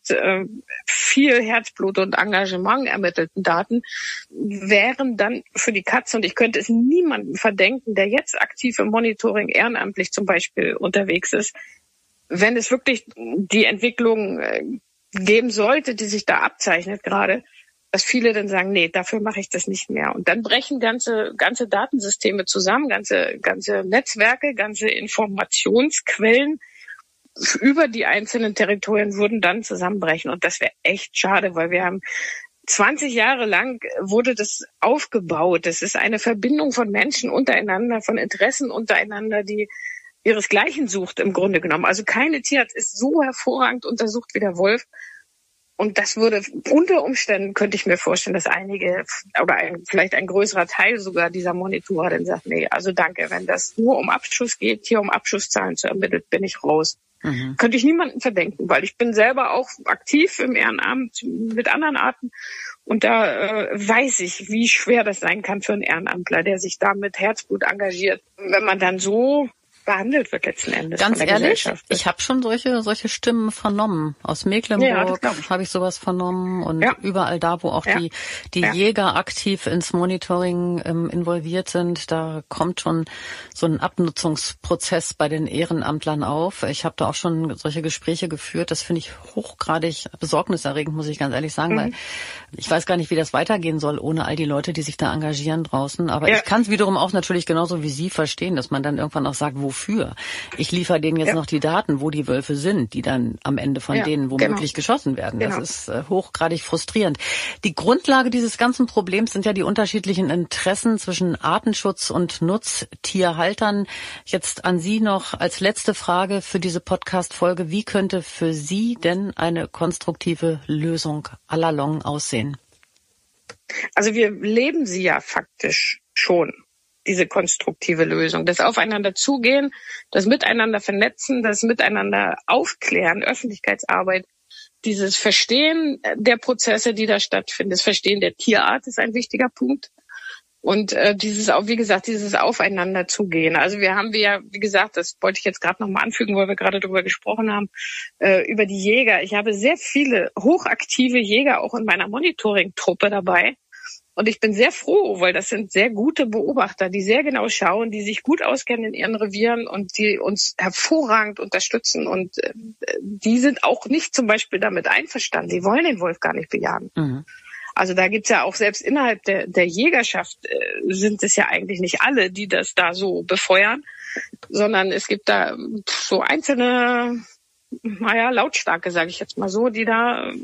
viel Herzblut und Engagement ermittelten Daten, wären dann für die Katze, und ich könnte es niemandem verdenken, der jetzt aktiv im Monitoring ehrenamtlich zum Beispiel unterwegs ist, wenn es wirklich die Entwicklung geben sollte, die sich da abzeichnet gerade, dass viele dann sagen, nee, dafür mache ich das nicht mehr. Und dann brechen ganze Datensysteme zusammen, ganze Netzwerke, ganze Informationsquellen über die einzelnen Territorien würden dann zusammenbrechen. Und das wäre echt schade, weil wir haben 20 Jahre lang wurde das aufgebaut. Das ist eine Verbindung von Menschen untereinander, von Interessen untereinander, die ihresgleichen sucht im Grunde genommen. Also keine Tierart ist so hervorragend untersucht wie der Wolf. Und das würde unter Umständen, könnte ich mir vorstellen, dass einige oder vielleicht ein größerer Teil sogar dieser Monitorer dann sagt, nee, also danke, wenn das nur um Abschuss geht, hier um Abschusszahlen zu ermitteln, bin ich raus. Könnte ich niemandem verdenken, weil ich bin selber auch aktiv im Ehrenamt mit anderen Arten. Und da weiß ich, wie schwer das sein kann für einen Ehrenamtler, der sich da mit Herzblut engagiert, wenn man dann so behandelt wird letzten Endes. Ganz ehrlich, ich habe schon solche Stimmen vernommen. Aus Mecklenburg habe ich sowas vernommen und überall da, wo auch die Jäger aktiv ins Monitoring involviert sind, da kommt schon so ein Abnutzungsprozess bei den Ehrenamtlern auf. Ich habe da auch schon solche Gespräche geführt. Das finde ich hochgradig besorgniserregend, muss ich ganz ehrlich sagen, weil ich weiß gar nicht, wie das weitergehen soll ohne all die Leute, die sich da engagieren draußen. Aber ich kann es wiederum auch natürlich genauso wie Sie verstehen, dass man dann irgendwann auch sagt, wofür? Ich liefere denen jetzt noch die Daten, wo die Wölfe sind, die dann am Ende von denen womöglich geschossen werden. Das ist hochgradig frustrierend. Die Grundlage dieses ganzen Problems sind ja die unterschiedlichen Interessen zwischen Artenschutz und Nutztierhaltern. Jetzt an Sie noch als letzte Frage für diese Podcast-Folge. Wie könnte für Sie denn eine konstruktive Lösung à la longue aussehen? Also wir leben sie ja faktisch schon, diese konstruktive Lösung. Das Aufeinander zugehen, das Miteinander vernetzen, das Miteinander aufklären, Öffentlichkeitsarbeit, dieses Verstehen der Prozesse, die da stattfinden, das Verstehen der Tierart ist ein wichtiger Punkt. Und dieses Aufeinander zugehen. Also wie gesagt, das wollte ich jetzt gerade nochmal anfügen, weil wir gerade darüber gesprochen haben, über die Jäger. Ich habe sehr viele hochaktive Jäger auch in meiner Monitoring-Truppe dabei. Und ich bin sehr froh, weil das sind sehr gute Beobachter, die sehr genau schauen, die sich gut auskennen in ihren Revieren und die uns hervorragend unterstützen. Und die sind auch nicht zum Beispiel damit einverstanden. Die wollen den Wolf gar nicht bejagen. Also da gibt's ja auch selbst innerhalb der Jägerschaft sind es ja eigentlich nicht alle, die das da so befeuern, sondern es gibt da so einzelne, Lautstarke, sage ich jetzt mal so, die da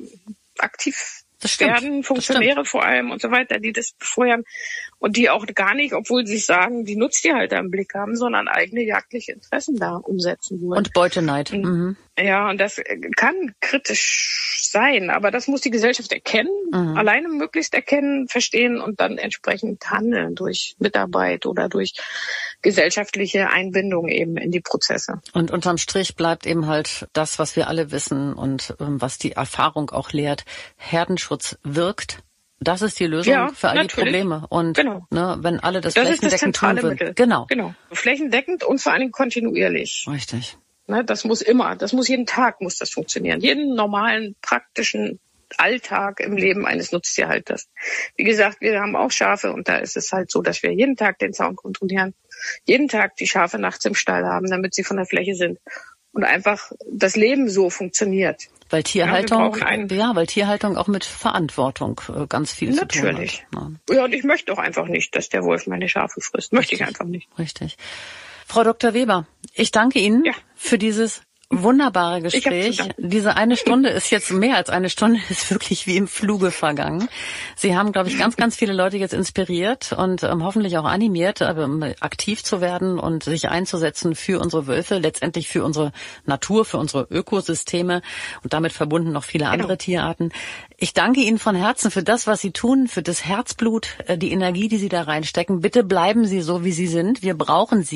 aktiv werden, Funktionäre vor allem und so weiter, die das befeuern und die auch gar nicht, obwohl sie sagen, die Nutztierhalter im Blick haben, sondern eigene jagdliche Interessen da umsetzen wollen. Und Beuteneid. Ja, und das kann kritisch sein, aber das muss die Gesellschaft erkennen, alleine möglichst erkennen, verstehen und dann entsprechend handeln durch Mitarbeit oder durch gesellschaftliche Einbindung eben in die Prozesse. Und unterm Strich bleibt eben halt das, was wir alle wissen und was die Erfahrung auch lehrt. Herdenschutz wirkt. Das ist die Lösung für all die Probleme. Und wenn alle das flächendeckend tun würden. Genau. Flächendeckend und vor allem kontinuierlich. Richtig. Das muss jeden Tag muss das funktionieren. Jeden normalen, praktischen Alltag im Leben eines Nutztierhalters. Wie gesagt, wir haben auch Schafe und da ist es halt so, dass wir jeden Tag den Zaun kontrollieren, jeden Tag die Schafe nachts im Stall haben, damit sie von der Fläche sind und einfach das Leben so funktioniert. Weil Tierhaltung, weil Tierhaltung auch mit Verantwortung ganz viel zu tun hat. Natürlich. Ja, und ich möchte auch einfach nicht, dass der Wolf meine Schafe frisst. Möchte ich einfach nicht. Richtig. Frau Dr. Weber, ich danke Ihnen für dieses wunderbare Gespräch. Diese eine Stunde ist jetzt mehr als eine Stunde, ist wirklich wie im Fluge vergangen. Sie haben, glaube ich, ganz, ganz viele Leute jetzt inspiriert und hoffentlich auch animiert, aktiv zu werden und sich einzusetzen für unsere Wölfe, letztendlich für unsere Natur, für unsere Ökosysteme und damit verbunden noch viele andere Tierarten. Ich danke Ihnen von Herzen für das, was Sie tun, für das Herzblut, die Energie, die Sie da reinstecken. Bitte bleiben Sie so, wie Sie sind. Wir brauchen Sie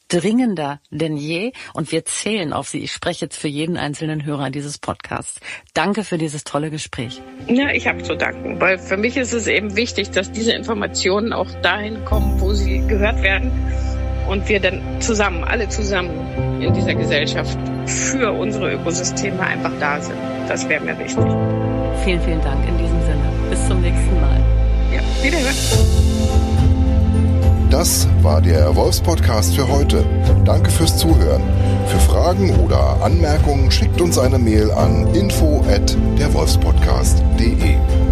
dringender denn je und wir zählen auf Sie. Ich spreche jetzt für jeden einzelnen Hörer dieses Podcasts. Danke für dieses tolle Gespräch. Ja, ich habe zu danken, weil für mich ist es eben wichtig, dass diese Informationen auch dahin kommen, wo sie gehört werden und wir dann alle zusammen in dieser Gesellschaft für unsere Ökosysteme einfach da sind. Das wäre mir wichtig. Vielen, vielen Dank in diesem Sinne. Bis zum nächsten Mal. Ja, wiederhören. Das war der Wolfspodcast für heute. Danke fürs Zuhören. Für Fragen oder Anmerkungen schickt uns eine Mail an info@derwolfspodcast.de.